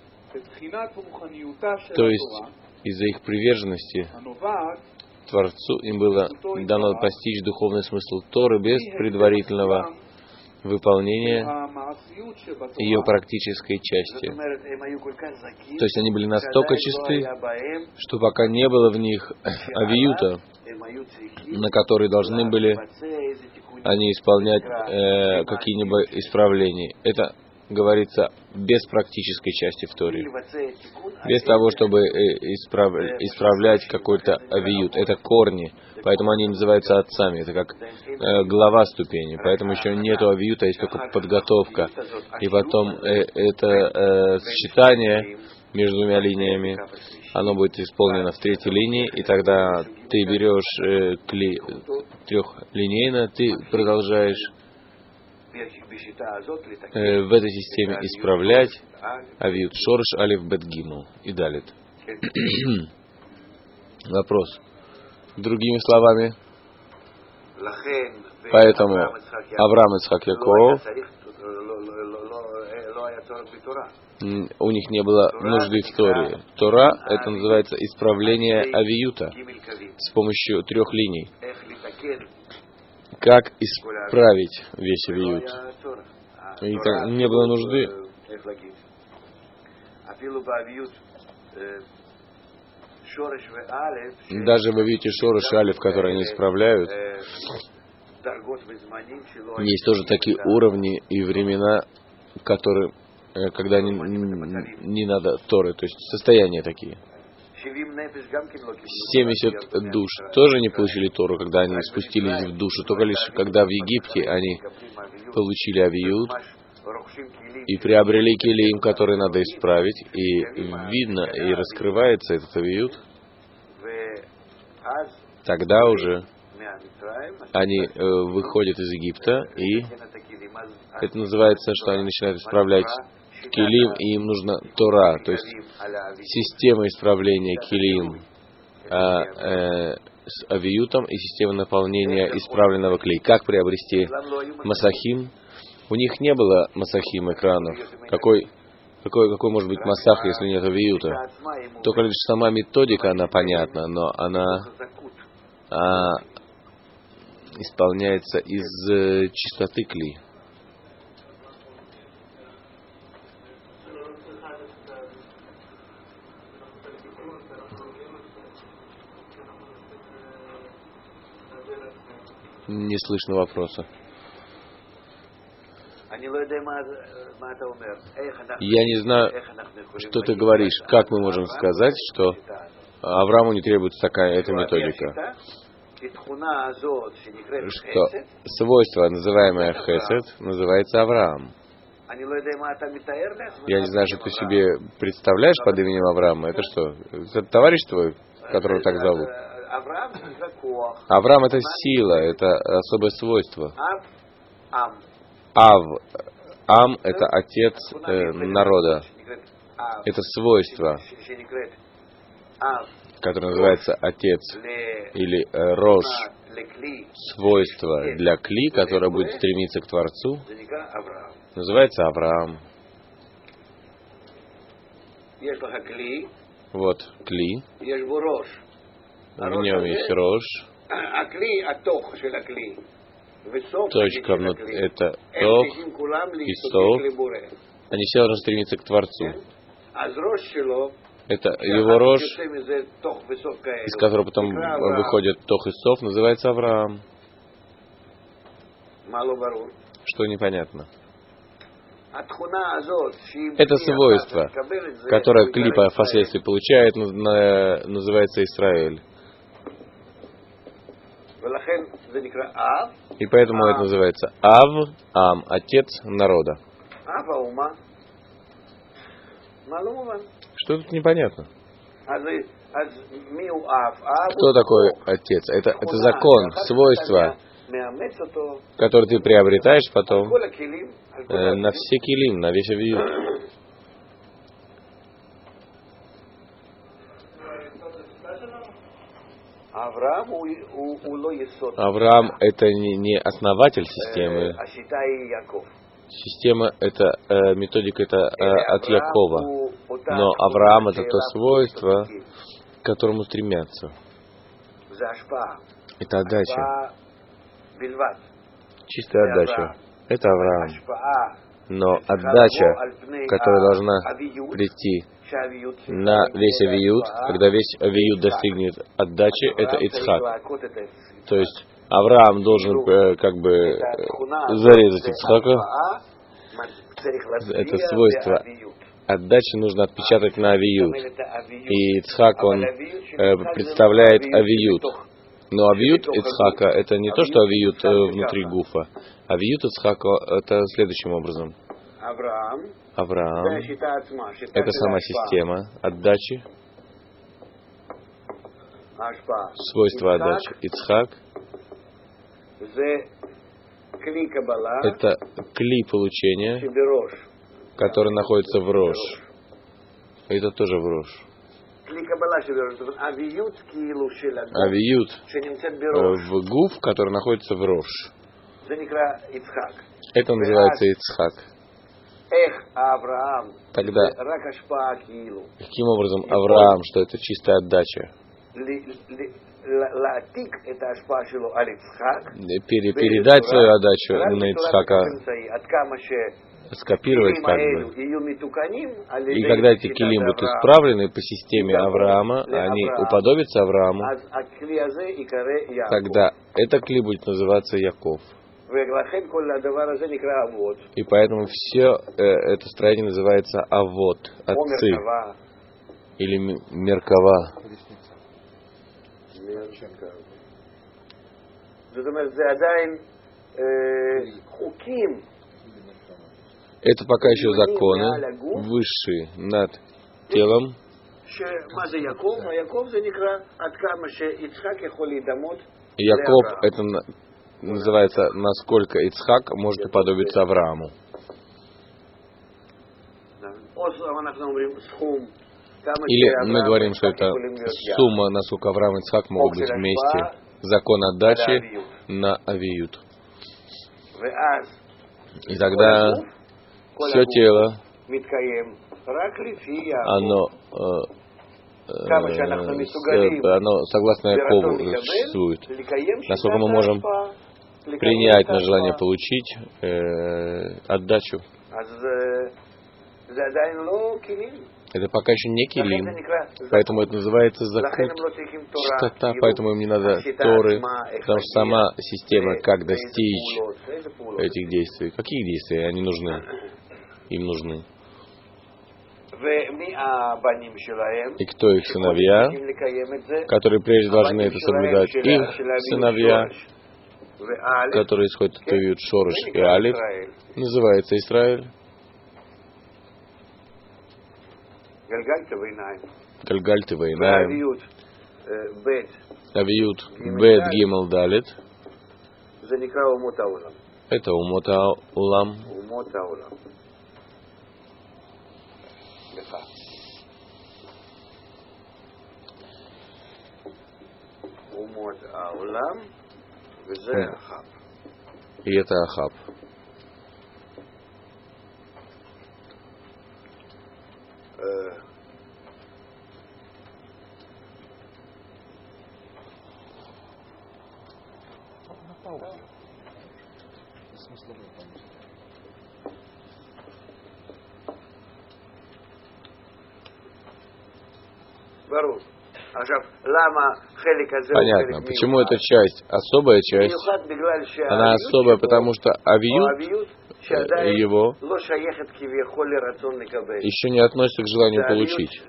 то есть из-за их приверженности Творцу им было дано постичь духовный смысл Торы без предварительного выполнения ее практической части. То есть они были настолько чисты, что пока не было в них авиюта, на который должны были они исполнять какие-нибудь исправления. Это говорится без практической части в Торе. Без того, чтобы исправлять какой-то авиют. Это корни. Поэтому они называются отцами. Это как глава ступени. Поэтому еще нету авиюта, есть только подготовка. И потом это сочетание между двумя линиями, оно будет исполнено в третьей линии, и тогда ты берешь трехлинейно, ты продолжаешь в этой системе исправлять авиют Шореш, Алеф, Бет, Гимел и Далит. Вопрос. Другими словами, поэтому Авраам, Ицхак, Яков, у них не было нужды в Торе. Тора — это называется исправление авиюта с помощью трех линий. Как исправить весь авиют? И не было нужды Даже вы видите шореш и алиф, которые они исправляют. Есть тоже такие уровни и времена, которые, когда не надо Торы, то есть состояния такие. 70 душ тоже не получили Тору, когда они спустились в душу, только лишь когда в Египте они получили авиют и приобрели килим, который надо исправить, и видно, и раскрывается этот авиют, тогда уже они выходят из Египта, и это называется, что они начинают исправлять килим, и им нужна Тора, то есть система исправления килим с авиютом и система наполнения исправленного клей. Как приобрести масахим? У них не было масахим экранов. Какой может быть масах, если нет авиюта? Только лишь сама методика, она понятна, но она исполняется из чистоты кли. Не слышно вопроса. Я не знаю, что ты говоришь. Как мы можем сказать, что Аврааму не требуется эта методика? Что свойство, называемое хесед, называется Авраам. Я не знаю, что ты себе представляешь под именем Авраама. Это что? Это товарищ твой, которого так зовут? Авраам — это сила, это особое свойство. Ам — это отец народа. Это свойство, которое называется отец или рош. Свойство для кли, которое будет стремиться к Творцу, называется Авраам. Вот кли. В нем есть рош. Точка внутри — это тох и сов. Они все должны стремиться к Творцу. Это его рош, из которого потом выходят тох и сов, называется Авраам. Что непонятно? Это свойство, которое клипа впоследствии получает, называется Израиль. И поэтому это называется Ам, отец народа. Что тут непонятно? Кто такой отец? Это закон, свойство, которое ты приобретаешь потом на все килим, на весь авиют. Авраам — это не основатель системы. Система — это методика, это от Якова. Но Авраам — это то свойство, к которому стремятся. Это отдача. Чистая отдача. Это Авраам. Но отдача, которая должна прийти на весь авиют, когда весь авиют достигнет отдачи, это Ицхак. То есть Авраам должен зарезать Ицхака. Это свойство отдачи нужно отпечатать на авиют. И Ицхак, он представляет авиют. Но авиют Ицхака — это не то, что авиют внутри гуфа. Авиют Ицхака — это следующим образом. Авраам — это сама система отдачи, свойство отдачи. Ицхак — это кли получения, который находится в рош. Это тоже в рош. Авиют в гуф, который находится в рош. Это называется Ицхак. Тогда, каким образом Авраам, что это чистая отдача? Передать свою отдачу на Ицхака скопировать как бы. И когда эти килим будут исправлены по системе Авраама, они уподобятся Аврааму, тогда это кли будет называться Яков. И поэтому все это строение называется Авот, отцы, или Меркава. Это пока еще законы, высшие над телом. Яков это называется, насколько Ицхак может уподобиться Аврааму. Или мы говорим, что это сумма, насколько Авраам и Ицхак могут быть вместе. Закон отдачи на авиют. И тогда все тело, оно согласно Якову существует. Насколько мы можем принять на желание получить отдачу. Это пока еще не килим, поэтому это называется закут, чистота, поэтому им не надо Торы, потому что сама система, как достичь этих действий. Какие действия? Они нужны. Им нужны. И кто их сыновья, которые прежде должны это соблюдать? Их сыновья, которые исходят от Авиют, Шорыш и Алиф, называется Израиль. Гальгальты Вайнаем, Авиют, Бет, Гимел, Далит. Это Умота Улам. И это Ахаб. Понятно. Почему эта часть, особая часть, она особая, потому что авиют его еще не относится к желанию получить.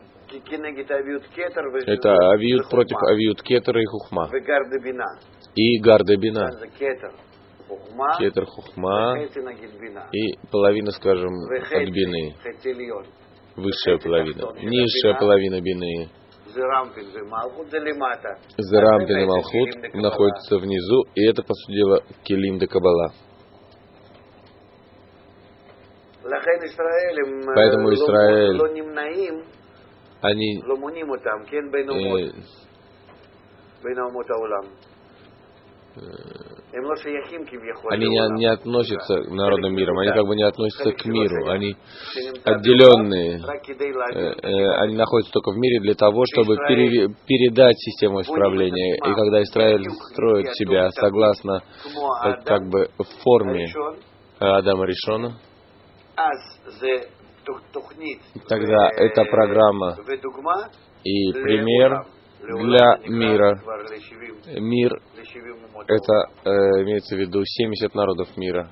Это авиют против авиют кетера и хухма. И гарда бина. Кетер хухма и половина, скажем, от бины. Высшая половина. Низшая половина бины. Зерампин и Малхут находятся внизу, и это, по сути дела, Келим де Каббала. Поэтому Израиль, они не относятся к народным мирам, они как бы не относятся к миру, они отделенные, они находятся только в мире для того, чтобы передать систему исправления. И когда Израиль строит себя согласно как бы в форме Адама Ришона, тогда эта программа и пример для мира. Мир — это имеется в виду 70 народов мира.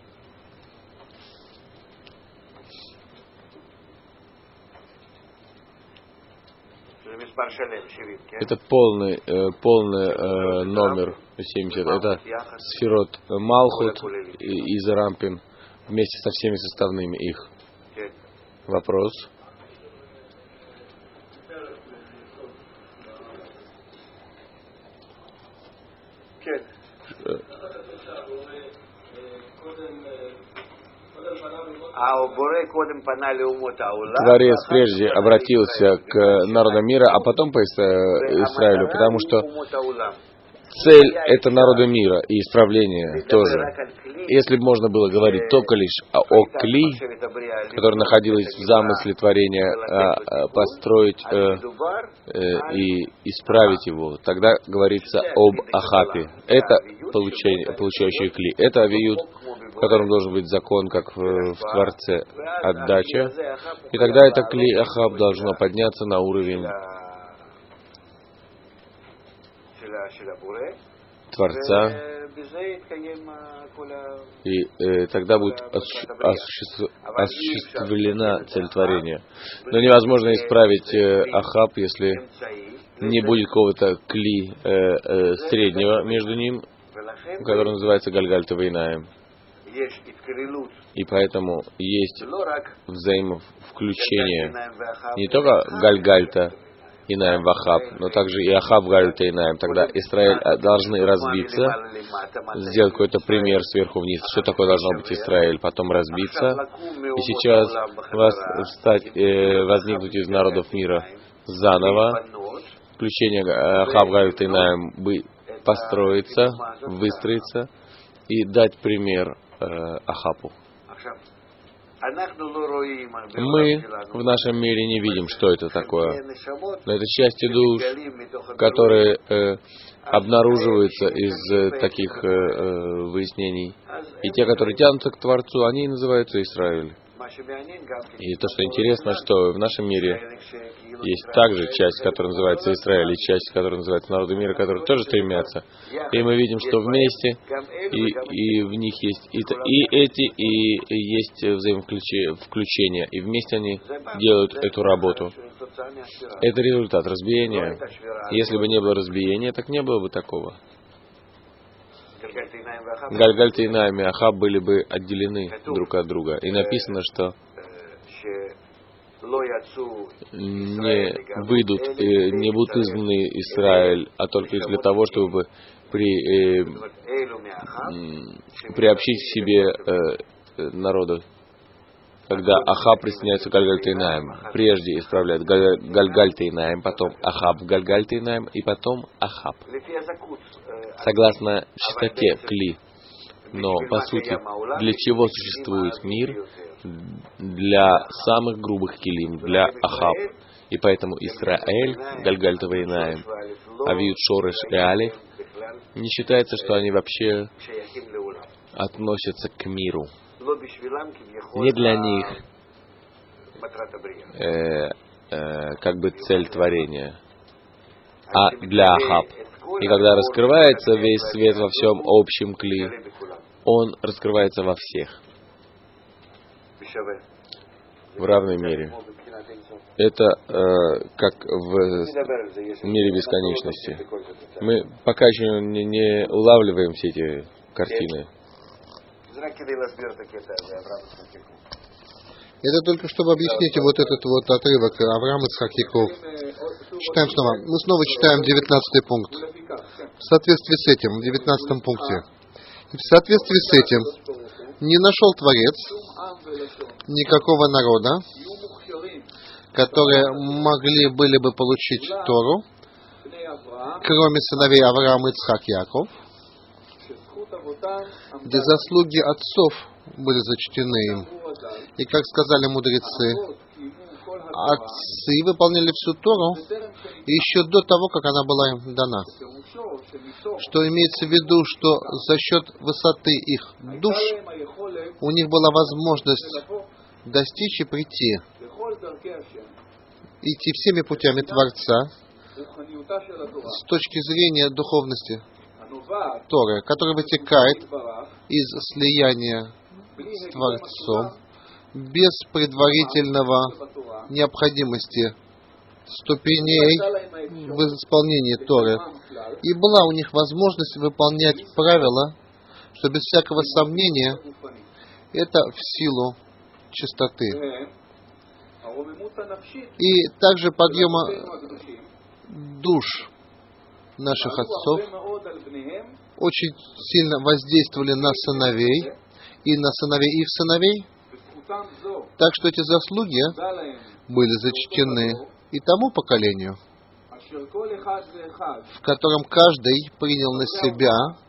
Это полный номер 70. Это Сфирот Малхут и Зерампин вместе со всеми составными их. Вопрос. Творец прежде обратился к народам мира, а потом по Израилю, потому что цель — это народы мира и исправление тоже. Если бы можно было говорить только лишь о Кли, который находился в замысле творения, построить и исправить его, тогда говорится об Ахапе. Это получающий Кли. Это авиют в котором должен быть закон, как в Творце, отдача. И тогда это кли Ахаб должно подняться на уровень Творца, и тогда будет осуществлена цель творения. Но невозможно исправить Ахаб, если не будет какого-то кли среднего между ним, который называется Гальгальта Вейнаем. И поэтому есть взаимовключение не только Гальгальта Инаем в Ахаб, но также и Ахаб Гальгальта Инаем. Тогда Израиль должны разбиться, сделать какой-то пример сверху вниз, что такое должно быть Израиль, потом разбиться, и сейчас возникнуть из народов мира заново, включение Ахаб Гальгальта Инаем построиться, выстроиться и дать пример Ахапу. Мы в нашем мире не видим, что это такое. Но это части душ, которые обнаруживаются из таких выяснений. И те, которые тянутся к Творцу, они и называются Израиль. И то, что интересно, что в нашем мире есть также часть, которая называется Израиль, и часть, которая называется народы мира, которые тоже стремятся. И мы видим, что вместе, и в них есть и эти, и есть взаимовключение. И вместе они делают эту работу. Это результат разбиения. Если бы не было разбиения, так не было бы такого. Гальгальта Инаем и Ахаб были бы отделены друг от друга. И написано, что не выйдут, не будут изгнаны Израиль, а только для того, чтобы приобщить к себе народов. Когда Ахаб присоединяется к Гальгальта Инаем, прежде исправляет Гальгальта Инаем, потом Ахаб Гальгальта Инаем, и потом Ахаб. Согласно чистоте кли. Но, по сути, для чего существует мир? Для самых грубых килим, для Ахаб. И поэтому Исраэль, Гальгальта Вейнаем, Авиют Шореш и Алиф, не считается, что они вообще относятся к миру. Не для них как бы цель творения, а для Ахаб. И когда раскрывается весь свет во всем общем кли, он раскрывается во всех. В равной мере. Это как в мире бесконечности. Мы пока еще не улавливаем все эти картины. Это только чтобы объяснить вот этот вот отрывок Авраам, Ицхак, Яков. Читаем снова. Мы снова читаем 19 пункт. В соответствии с этим, в 19 пункте. В соответствии с этим не нашел Творец никакого народа, которые были бы получить Тору, кроме сыновей Авраама, Ицхак, Яков, где заслуги отцов были зачтены им. И как сказали мудрецы, отцы выполняли всю Тору еще до того, как она была им дана. Что имеется в виду, что за счет высоты их душ у них была возможность достичь и прийти, идти всеми путями Творца с точки зрения духовности Торы, которая вытекает из слияния с Творцом без предварительного необходимости ступеней в исполнении Торы. И была у них возможность выполнять правила, что без всякого сомнения это в силу чистоты. И также подъема душ наших отцов очень сильно воздействовали на сыновей и на сыновей их сыновей, так что эти заслуги были зачтены и тому поколению, в котором каждый принял на себя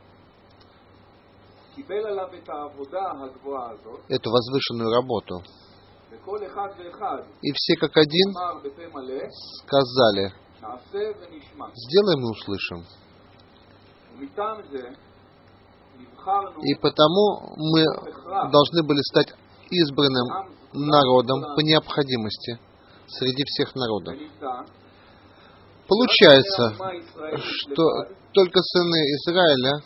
эту возвышенную работу. И все как один сказали: сделаем и услышим. И потому мы должны были стать избранным народом по необходимости среди всех народов. Получается, что только сыны Израиля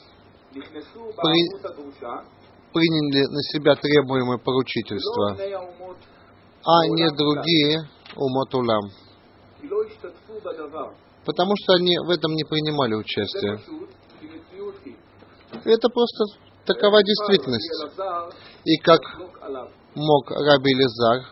приняли на себя требуемое поручительство, а не другие умот улам, потому что они в этом не принимали участие. Это просто такова действительность. И как мог Раби Элиэзер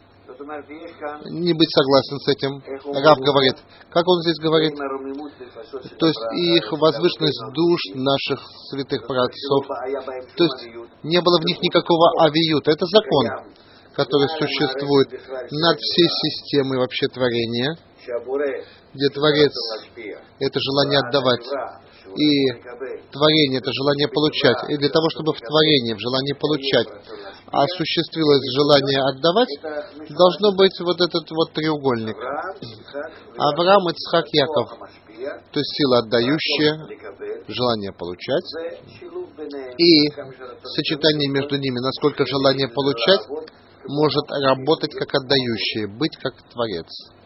не быть согласен с этим? Рав говорит, как он здесь говорит? То есть их возвышенность душ наших святых праотцов, то есть не было в них никакого авиюта. Это закон, который существует над всей системой вообще творения, где Творец — это желание отдавать, и творение — это желание получать. И для того, чтобы в творении, в желании получать, осуществилось желание отдавать, должно быть вот этот вот треугольник. Авраам, Ицхак, Яков. То есть сила отдающая, желание получать, и сочетание между ними, насколько желание получать может работать как отдающее, быть как Творец.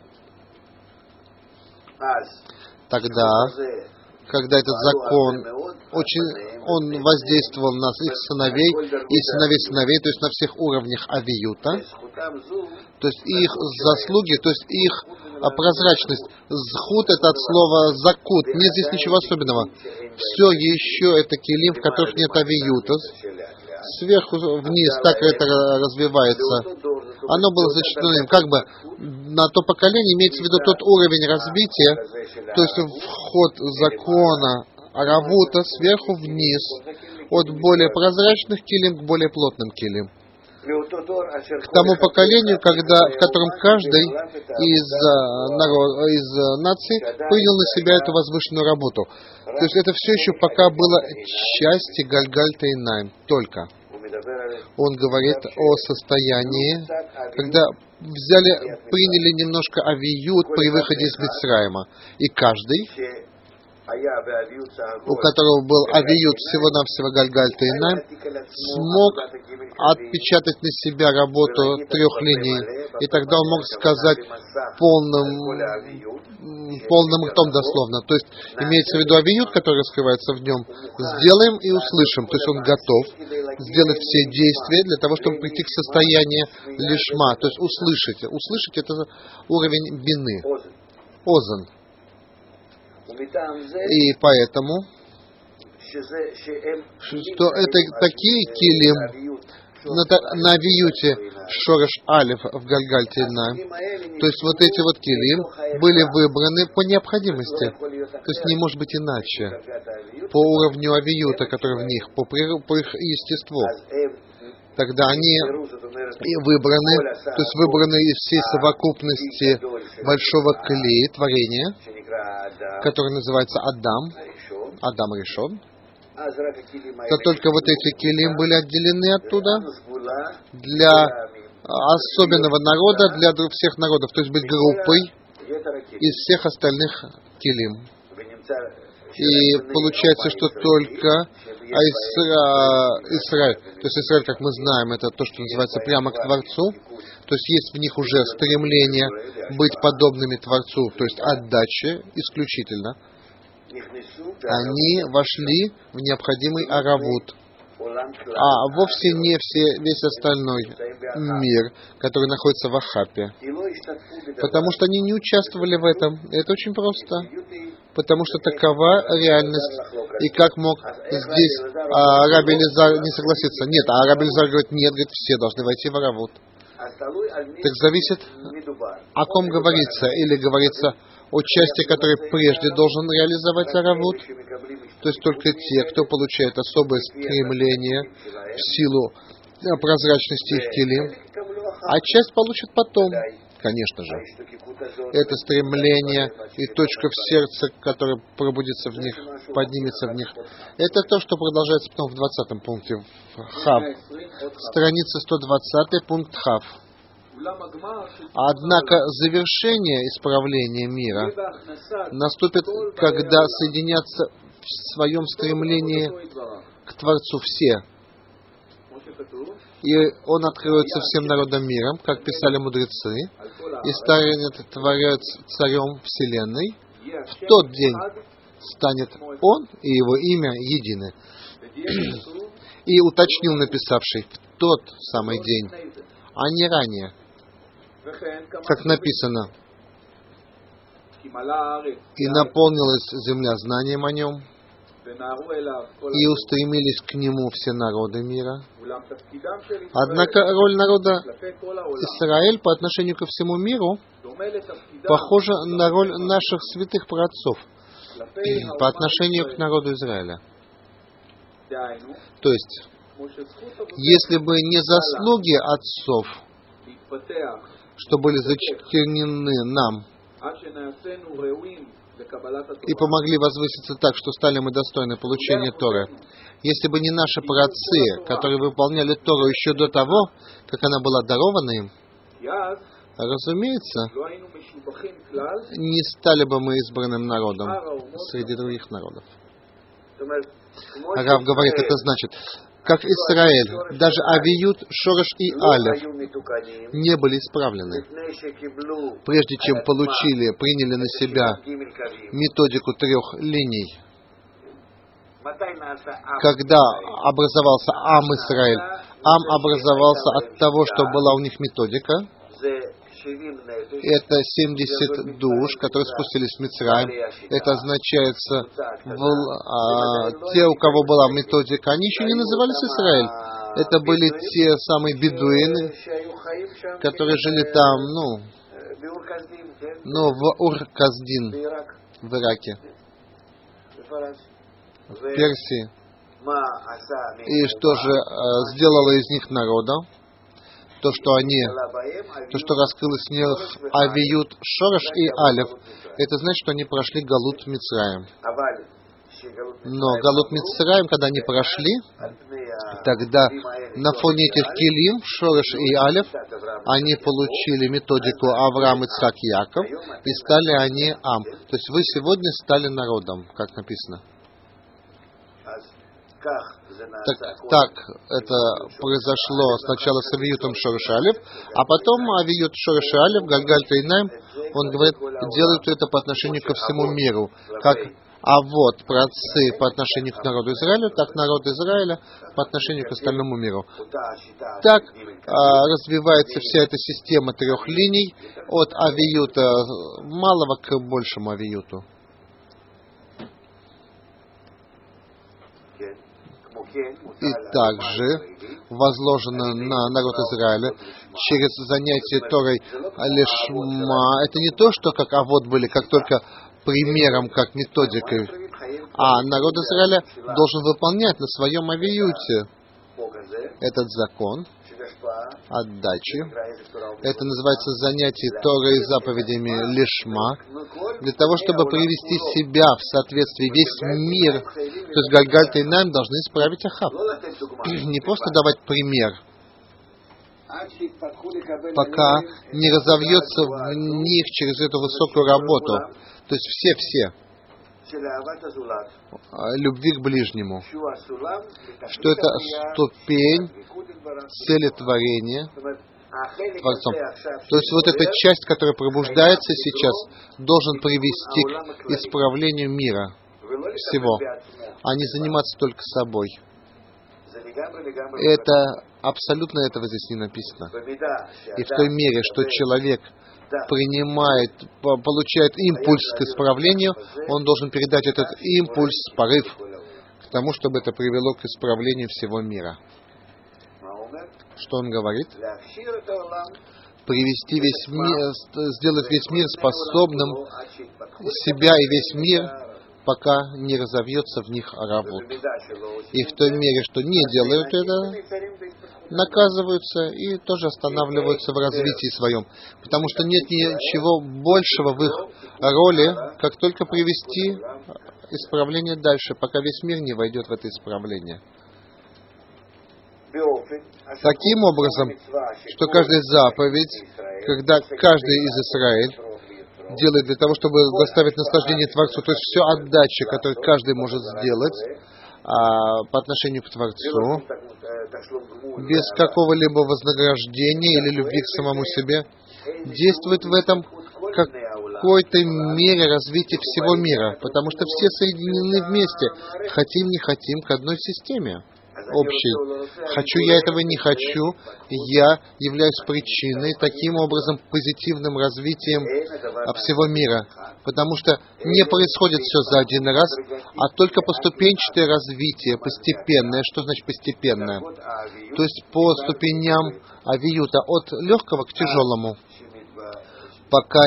Тогда, когда этот закон он воздействовал на их сыновей и сыновей, то есть на всех уровнях авиюта, то есть их заслуги, то есть их прозрачность. Зхут — это от слова закут. Нет здесь ничего особенного. Все еще это килим, в которых нет авиюта. Сверху вниз так это развивается. Оно было зачтено как бы на то поколение, имеется в виду тот уровень разбития, то есть вход закона Аравута сверху вниз, от более прозрачных килим к более плотным килим. К тому поколению, в котором каждый из наций принял на себя эту возвышенную работу. То есть это все еще пока было части Гальгальта и Найм, только. Он говорит о состоянии, когда приняли немножко авиют при выходе из Мицраима. И каждый, у которого был авиют всего-навсего Гальгальта и Найм, смог отпечатать на себя работу трех линий. И тогда он мог сказать полным ртом дословно. То есть имеется в виду авиют, который раскрывается в нем. Сделаем и услышим. То есть он готов сделать все действия для того, чтобы прийти к состоянию лишма. То есть услышать. Услышать — это уровень бины. Озан. И поэтому, что это такие килим на авиюте Шореш Алиф в Гальгальте Найм, то есть вот эти вот килим были выбраны по необходимости. То есть не может быть иначе. По уровню авиюта, который в них, по их естеству. Тогда они выбраны, то есть выбраны из всей совокупности большого клея, творения, который называется Адам Ришон. То только вот эти килим были отделены оттуда для особенного народа, для всех народов, то есть быть группой из всех остальных килим. И получается, что только Израиль, то есть Израиль, как мы знаем, это то, что называется прямо к Творцу, то есть есть в них уже стремление быть подобными Творцу, то есть отдача исключительно. Они вошли в необходимый аравут, а вовсе не весь остальной мир, который находится в Ахапе, потому что они не участвовали в этом. Это очень просто, потому что такова реальность. И как мог здесь Раби Элиэзер не согласиться? Нет, а Раби Элиэзер говорит, нет, говорит, все должны войти в аравут. Так зависит, о ком говорится, или говорится о части, которой прежде должен реализовать аравут, то есть только те, кто получает особое стремление в силу прозрачности их килим, а часть получит потом, конечно же. Это стремление и точка в сердце, которая пробудится в них, поднимется в них. Это то, что продолжается потом в 20 пункте, в Хав. Страница 120, пункт Хав. Однако завершение исправления мира наступит, когда соединятся в своем стремлении к Творцу все. И Он откроется всем народам миром, как писали мудрецы, и станет Творец царем вселенной. В тот день станет Он и Его имя едины. И уточнил написавший, в тот самый день, а не ранее. Как написано, и наполнилась земля знанием о Нем, и устремились к Нему все народы мира. Однако роль народа Израиль по отношению ко всему миру похожа на роль наших святых праотцов по отношению к народу Израиля. То есть, если бы не заслуги отцов, что были зачтены нам, и помогли возвыситься так, что стали мы достойны получения Торы. Если бы не наши праотцы, которые выполняли Тору еще до того, как она была дарована им, разумеется, не стали бы мы избранным народом среди других народов. Рав говорит, это значит, как Израиль, даже Авиют, Шореш и Алеф не были исправлены, прежде чем приняли на себя методику 3 линий. Когда образовался Ам Исраэль, Ам образовался от того, что была у них методика. Это 70 душ, которые спустились в Мицраим. Это означает, те, у кого была методика, они еще не назывались Израиль. Это были те самые бедуины, которые жили там, в Ур-Каздин, в Ираке, в Персии. И что же сделало из них народа? То, что раскрылось в них Авиют, Шореш и Алеф, это значит, что они прошли Галут Мицраим. Но Галут Мицраим, когда они прошли, тогда на фоне этих Келим, Шореш и Алеф, они получили методику Авраам, Ицхак и Яков, и стали они Ам. То есть вы сегодня стали народом, как написано. Так это произошло сначала с Авиютом Шореш Алеф, а потом Авиют Шореш Алеф, Гальгаль Тейнаим, он говорит, делают это по отношению ко всему миру, как вот праотцы по отношению к народу Израиля, так народ Израиля по отношению к остальному миру. Так развивается вся эта система 3 линий от Авиюта малого к большему Авиюту. И также возложено на народ Израиля через занятие Торой лишма. Это не то, что как авот были, как только примером, как методикой, а народ Израиля должен выполнять на своем авиюте этот закон отдачи. Это называется занятие Торой и заповедями лишма, для того, чтобы привести себя в соответствии весь мир. То есть Гальгаль Тейнаим должны исправить Ахав. Не просто давать пример, пока не разовьется в них через эту высокую работу. То есть все любви к ближнему, что это ступень целетворения Творцом. То есть вот эта часть, которая пробуждается сейчас, должен привести к исправлению мира всего, а не заниматься только собой. Это абсолютно этого здесь не написано. И в той мере, что человек получает импульс к исправлению, он должен передать этот импульс, порыв, к тому, чтобы это привело к исправлению всего мира. Что он говорит? Привести весь мир, сделать весь мир способным себя и весь мир, пока не разовьется в них аравут. И в той мере, что не делают это, наказываются и тоже останавливаются в развитии своем. Потому что нет ничего большего в их роли, как только привести исправление дальше, пока весь мир не войдет в это исправление. Таким образом, что каждая заповедь, когда каждый из Израиля делает для того, чтобы доставить наслаждение Творцу, то есть все отдача, которую каждый может сделать, по отношению к Творцу, без какого-либо вознаграждения или любви к самому себе, действует в этом какой-то мере развития всего мира, потому что все соединены вместе, хотим, не хотим, к одной системе общей. Хочу я этого, не хочу, я являюсь причиной, таким образом, позитивным развитием всего мира, потому что не происходит все за один раз, а только поступенчатое развитие, постепенное. Что значит постепенное? То есть по ступеням авиюта, от легкого к тяжелому, пока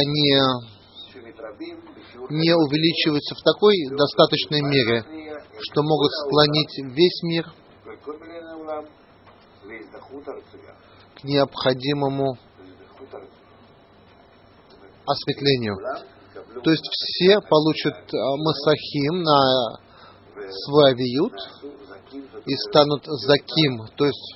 не увеличиваются в такой достаточной мере, что могут склонить весь мир к необходимому осветлению. То есть все получат масахим на свой авиют и станут заким, то есть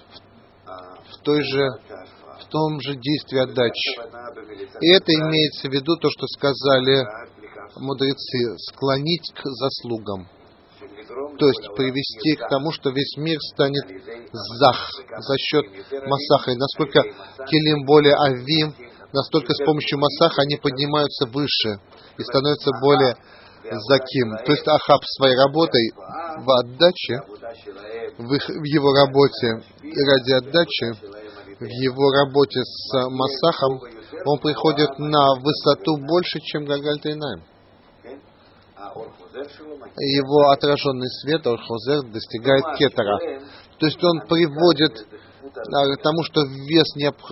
в том же действии отдачи. И это имеется в виду то, что сказали мудрецы, склонить к заслугам. То есть привести к тому, что весь мир станет зах за счет масаха. И насколько келим более авим, настолько с помощью масаха они поднимаются выше и становятся более заким. То есть Ахаб своей работой в отдаче, в его работе ради отдачи, в его работе с масахом, он приходит на высоту больше, чем Галгаль-Тейнаим. Его отраженный свет, Ор-Хозер, достигает кетера. То есть он приводит к тому, что вес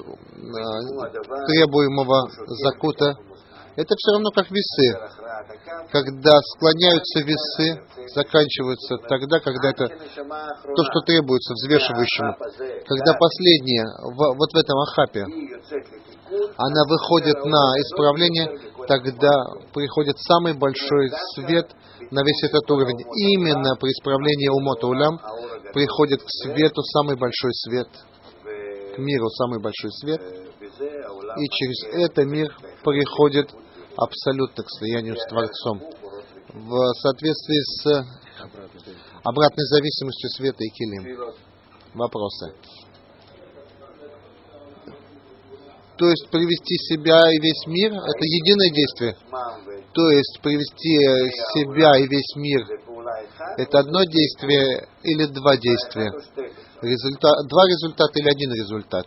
требуемого закута, это все равно как весы. Когда склоняются весы, заканчиваются тогда, когда это то, что требуется взвешивающему. Когда последняя, вот в этом Ахапе, она выходит на исправление, тогда приходит самый большой свет на весь этот уровень. Именно при исправлении умота улям приходит к свету самый большой свет, к миру самый большой свет, и через это мир приходит абсолютно к слиянию с Творцом в соответствии с обратной зависимостью света и килим. Вопросы? То есть привести себя и весь мир — это единое действие. То есть привести себя и весь мир — это одно действие или два действия? Два результата или один результат?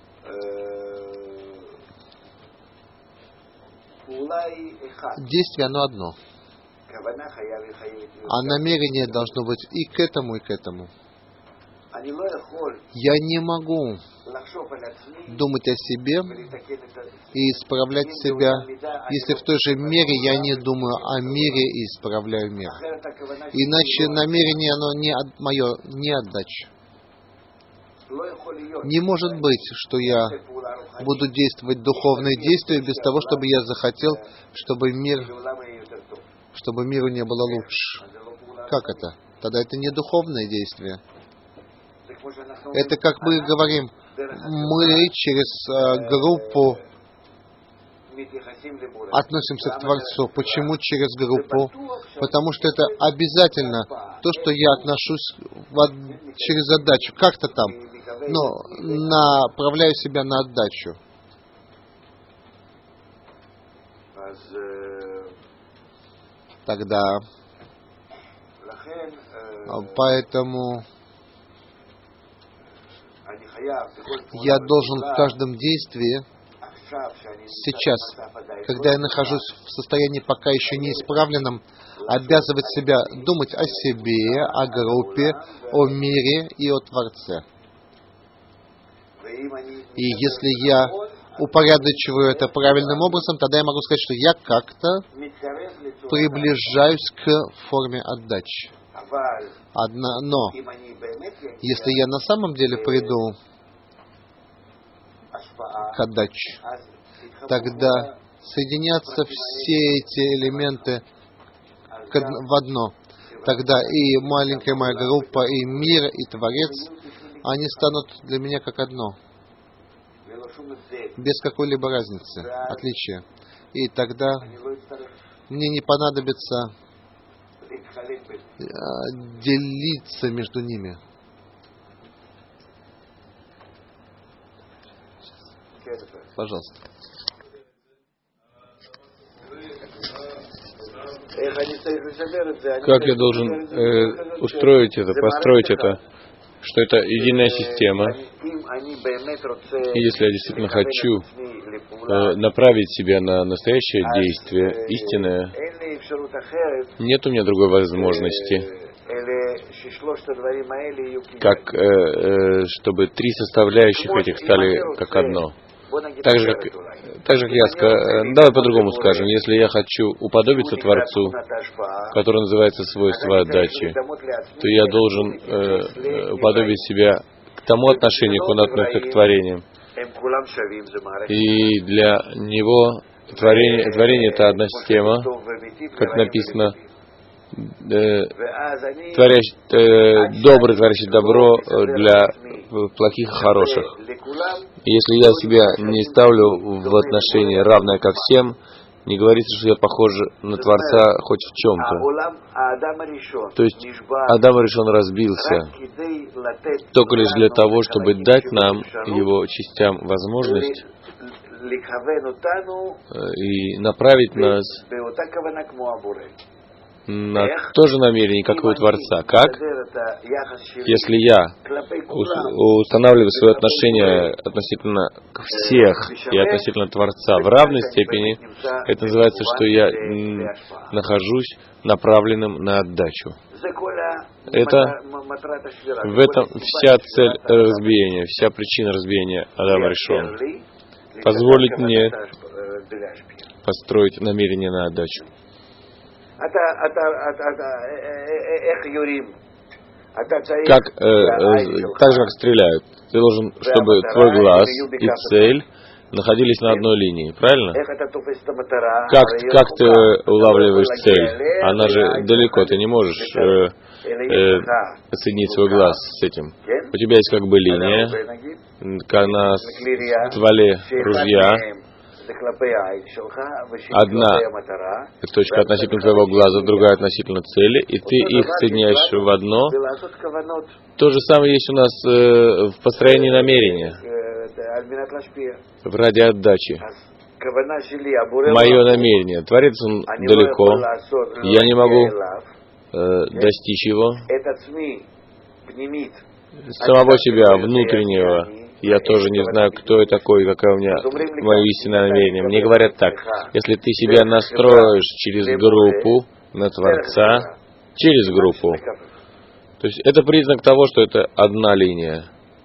Действие, оно одно. А намерение должно быть и к этому, и к этому. Я не могу думать о себе и исправлять себя, если в той же мере я не думаю о мире и исправляю мир. Иначе намерение, оно мое, не отдача. Не может быть, что я буду действовать духовные действия без того, чтобы я захотел, чтобы миру не было лучше. Как это? Тогда это не духовное действие. Это как мы говорим, мы через группу относимся к Творцу. Почему через группу? Потому что это обязательно то, что я отношусь через отдачу. Как-то там. Но направляю себя на отдачу. Тогда. Поэтому я должен в каждом действии сейчас, когда я нахожусь в состоянии пока еще неисправленном, обязывать себя думать о себе, о группе, о мире и о Творце. И если я упорядочиваю это правильным образом, тогда я могу сказать, что я как-то приближаюсь к форме отдачи. Но если я на самом деле приду к отдаче, тогда соединятся все эти элементы в одно. Тогда и маленькая моя группа, и мир, и Творец, они станут для меня как одно, без какой-либо разницы, отличия. И тогда мне не понадобится делиться между ними. Пожалуйста. Как я должен устроить это, построить это, что это единая система? И если я действительно хочу направить себя на настоящее действие, истинное, нет у меня другой возможности, как чтобы три составляющих этих стали как одно. Так же, как я сказал, давай по-другому скажем, если я хочу уподобиться Творцу, который называется свойство отдачи, то я должен уподобить себя к тому отношению, как он относится к творениям. И для него творение это одна система, как написано, добрый, творящий добро для плохих и хороших. И если я себя не ставлю в отношении равное ко всем, не говорится, что я похож на Творца хоть в чем-то. То есть Адам Ришон разбился только лишь для того, чтобы дать нам, его частям, возможность и направить нас на то же намерение, как и у Творца. Как? Если я устанавливаю свое отношение относительно всех и относительно Творца в равной степени, это называется, что я нахожусь направленным на отдачу. В этом вся цель разбиения, вся причина разбиения Адама Ришона. Позволить мне построить намерение на отдачу. Так же, как стреляют. Ты должен, чтобы твой глаз и цель находились на одной линии, правильно? Как ты улавливаешь цель? Она же далеко, ты не можешь соединить свой глаз с этим. У тебя есть как бы линия, на стволе ружья. Одна точка относительно твоего глаза, другая относительно цели, и ты их соединяешь в одно. То же самое есть у нас в построении намерения ради отдачи. Мое намерение. Творец он далеко, я не могу достичь его. Самого себя, внутреннего, я тоже не знаю, кто я такой, какое у меня мое истинное намерение. Мне говорят так: если ты себя настроишь через группу на Творца, через группу, то есть это признак того, что это одна линия.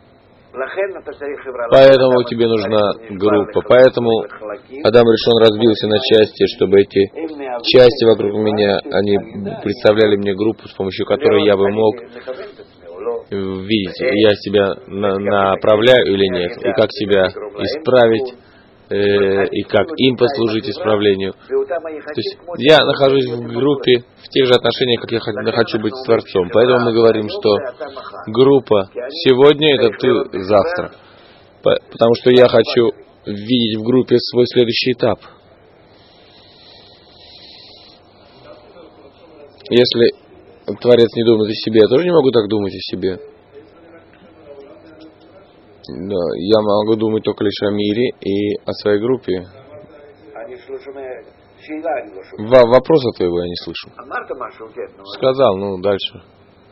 Поэтому тебе нужна группа. Поэтому Адам Ришон разбился на части, чтобы эти части вокруг меня, они представляли мне группу, с помощью которой я бы мог видеть, я себя направляю или нет, и как себя исправить, и как им послужить исправлению. То есть я нахожусь в группе в тех же отношениях, как я хочу быть с Творцом. Поэтому мы говорим, что группа сегодня — это ты завтра. Потому что я хочу видеть в группе свой следующий этап. Если Творец не думает о себе, я тоже не могу так думать о себе. Да, я могу думать только лишь о мире и о своей группе. Вопроса твоего я не слышу. Сказал, ну дальше.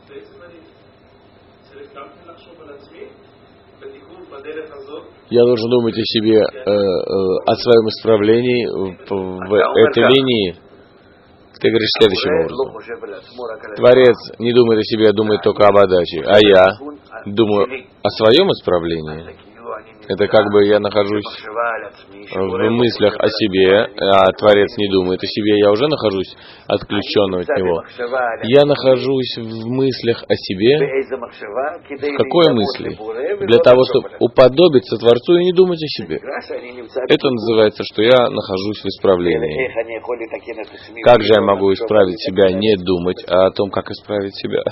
Я должен думать о себе, о своем исправлении в этой линии. Ты говоришь следующим образом. Творец не думает о себе, а думает только об отдаче. А я думаю о своем исправлении. Это как бы я нахожусь в мыслях о себе, а Творец не думает о себе, я уже нахожусь отключенным от него. Я нахожусь в мыслях о себе. В какой мысли? Для того, чтобы уподобиться Творцу и не думать о себе. Это называется, что я нахожусь в исправлении. Как же я могу исправить себя, не думать о том, как исправить себя?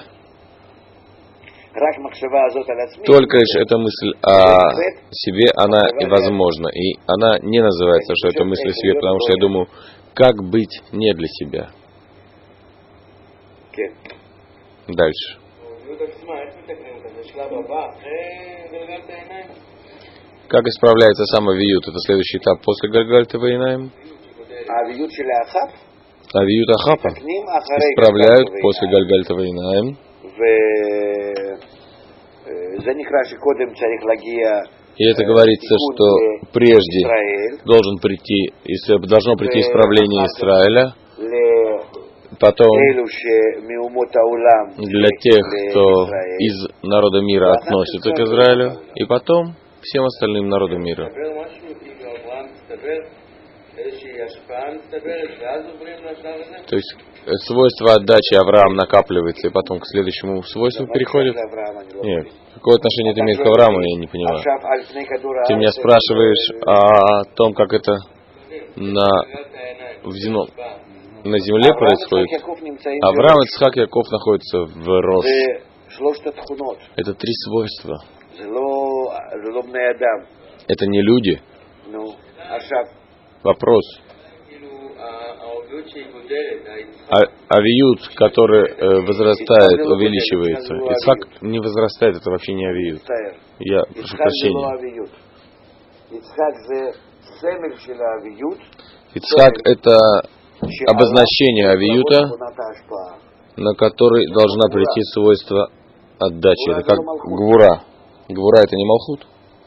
Только лишь эта мысль о себе, она и возможна. И она не называется, что это мысль о себе, потому что я думаю, как быть не для себя. Дальше. Как исправляется сам авиют? Это следующий этап после Гальгальта Вайнаем. Авиют Ахапа исправляют после Гальгальта Вайнаем. И это говорится, что прежде должно прийти исправление Израиля, потом для тех, кто из народа мира относится к Израилю, и потом всем остальным народам мира. То есть свойство отдачи Авраам накапливается, и потом к следующему свойству переходит? Нет. Какое отношение это имеет к Аврааму, я не понимаю. Ты меня спрашиваешь о том, как это на земле происходит. Авраам, Ицхак, Яков находятся в Рош. Это три свойства. Это не люди. Вопрос. Авиют, который возрастает, увеличивается. Ицхак не возрастает, это вообще не авиют. Я прошу прощения. Ицхак — это обозначение авиюта, на который должна прийти свойство отдачи. Это как гвура. Гвура — это не малхут.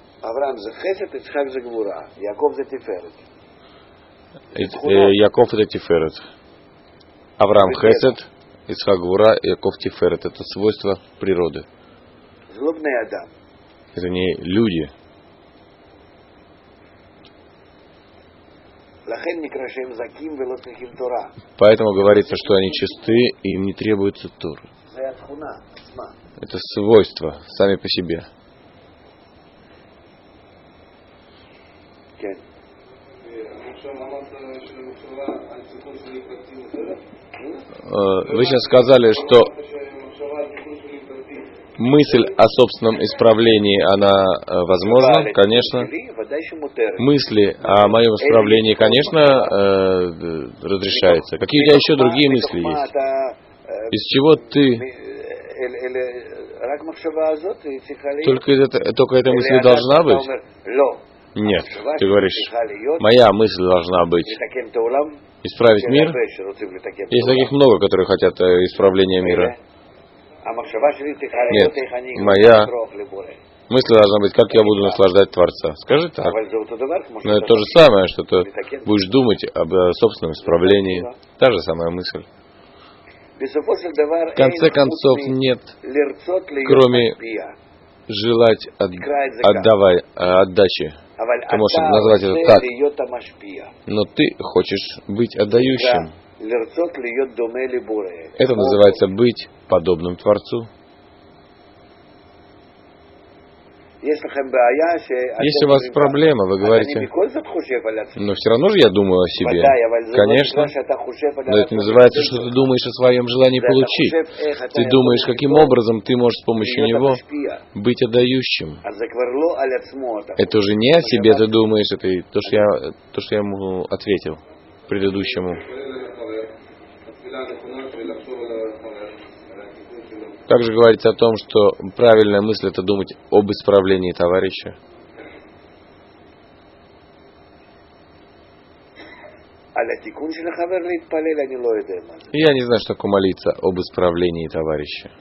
Яков — это тиферет. Авраам — хесед, Ицхак — гвура, Яков — тиферет. Это свойство природы. Это не люди. Поэтому говорится, что они чисты, и им не требуется Тора. Это свойства сами по себе. Вы сейчас сказали, что мысль о собственном исправлении, она возможна, конечно. Мысли о моем исправлении, конечно, разрешается. Какие у тебя еще другие мысли есть? Из чего ты... Только эта мысль должна быть? Нет, ты говоришь, моя мысль должна быть исправить мир. Есть таких много, которые хотят исправления мира. Нет, моя мысль должна быть, как я буду наслаждать Творца. Скажи так. Но это то же самое, что ты будешь думать об собственном исправлении. Та же самая мысль. В конце концов, нет, кроме желать отдачи. Ты можешь назвать это так. Но ты хочешь быть отдающим. Это называется быть подобным Творцу. Если у вас проблема, вы говорите, но все равно же я думаю о себе. Конечно, но это называется, что ты думаешь о своем желании получить. Ты думаешь, каким образом ты можешь с помощью него быть отдающим. Это уже не о себе ты думаешь, это то, что я ему ответил предыдущему. Также говорится о том, что правильная мысль — это думать об исправлении товарища. Я не знаю, что такое молиться об исправлении товарища.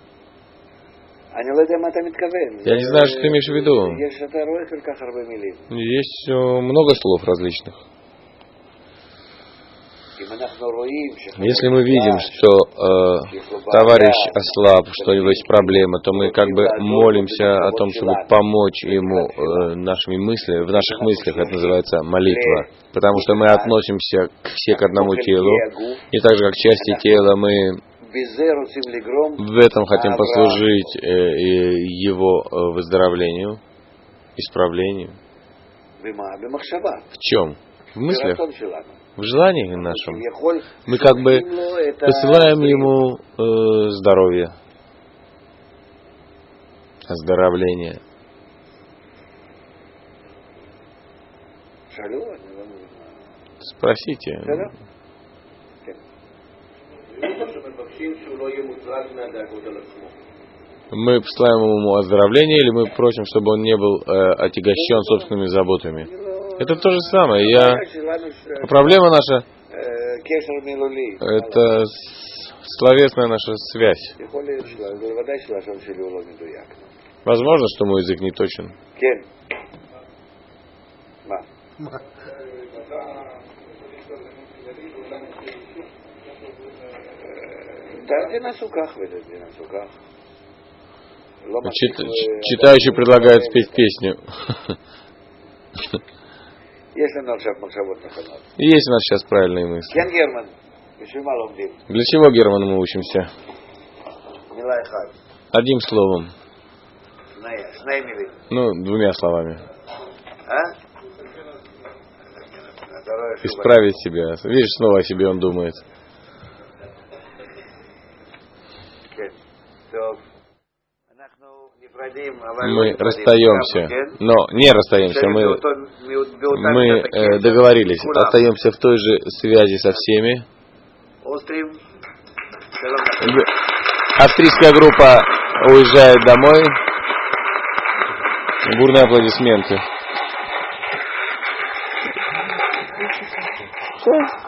Я не знаю, что ты имеешь в виду. Есть много слов различных. Если мы видим, что товарищ ослаб, что у него есть проблема, то мы как бы молимся о том, чтобы помочь ему в наших мыслях. Это называется молитва. Потому что мы относимся все к одному телу, и так же, как части тела, мы в этом хотим послужить его выздоровлению, исправлению. В чем? В мыслях. В желании нашем. Мы как бы посылаем ему здоровье, оздоровление. Спросите. Мы посылаем ему оздоровление, или мы просим, чтобы он не был отягощен собственными заботами? Это то же самое. Проблема наша — это словесная наша связь. Возможно, что мой язык не точен. Читающий предлагает спеть песню. Есть у нас сейчас правильные мысли. Для чего, Герман, мы учимся? Одним словом. Двумя словами. Исправить себя. Видишь, снова о себе он думает. Мы расстаемся, но не расстаемся, мы договорились, остаемся в той же связи со всеми. Австрийская группа уезжает домой. Бурные аплодисменты.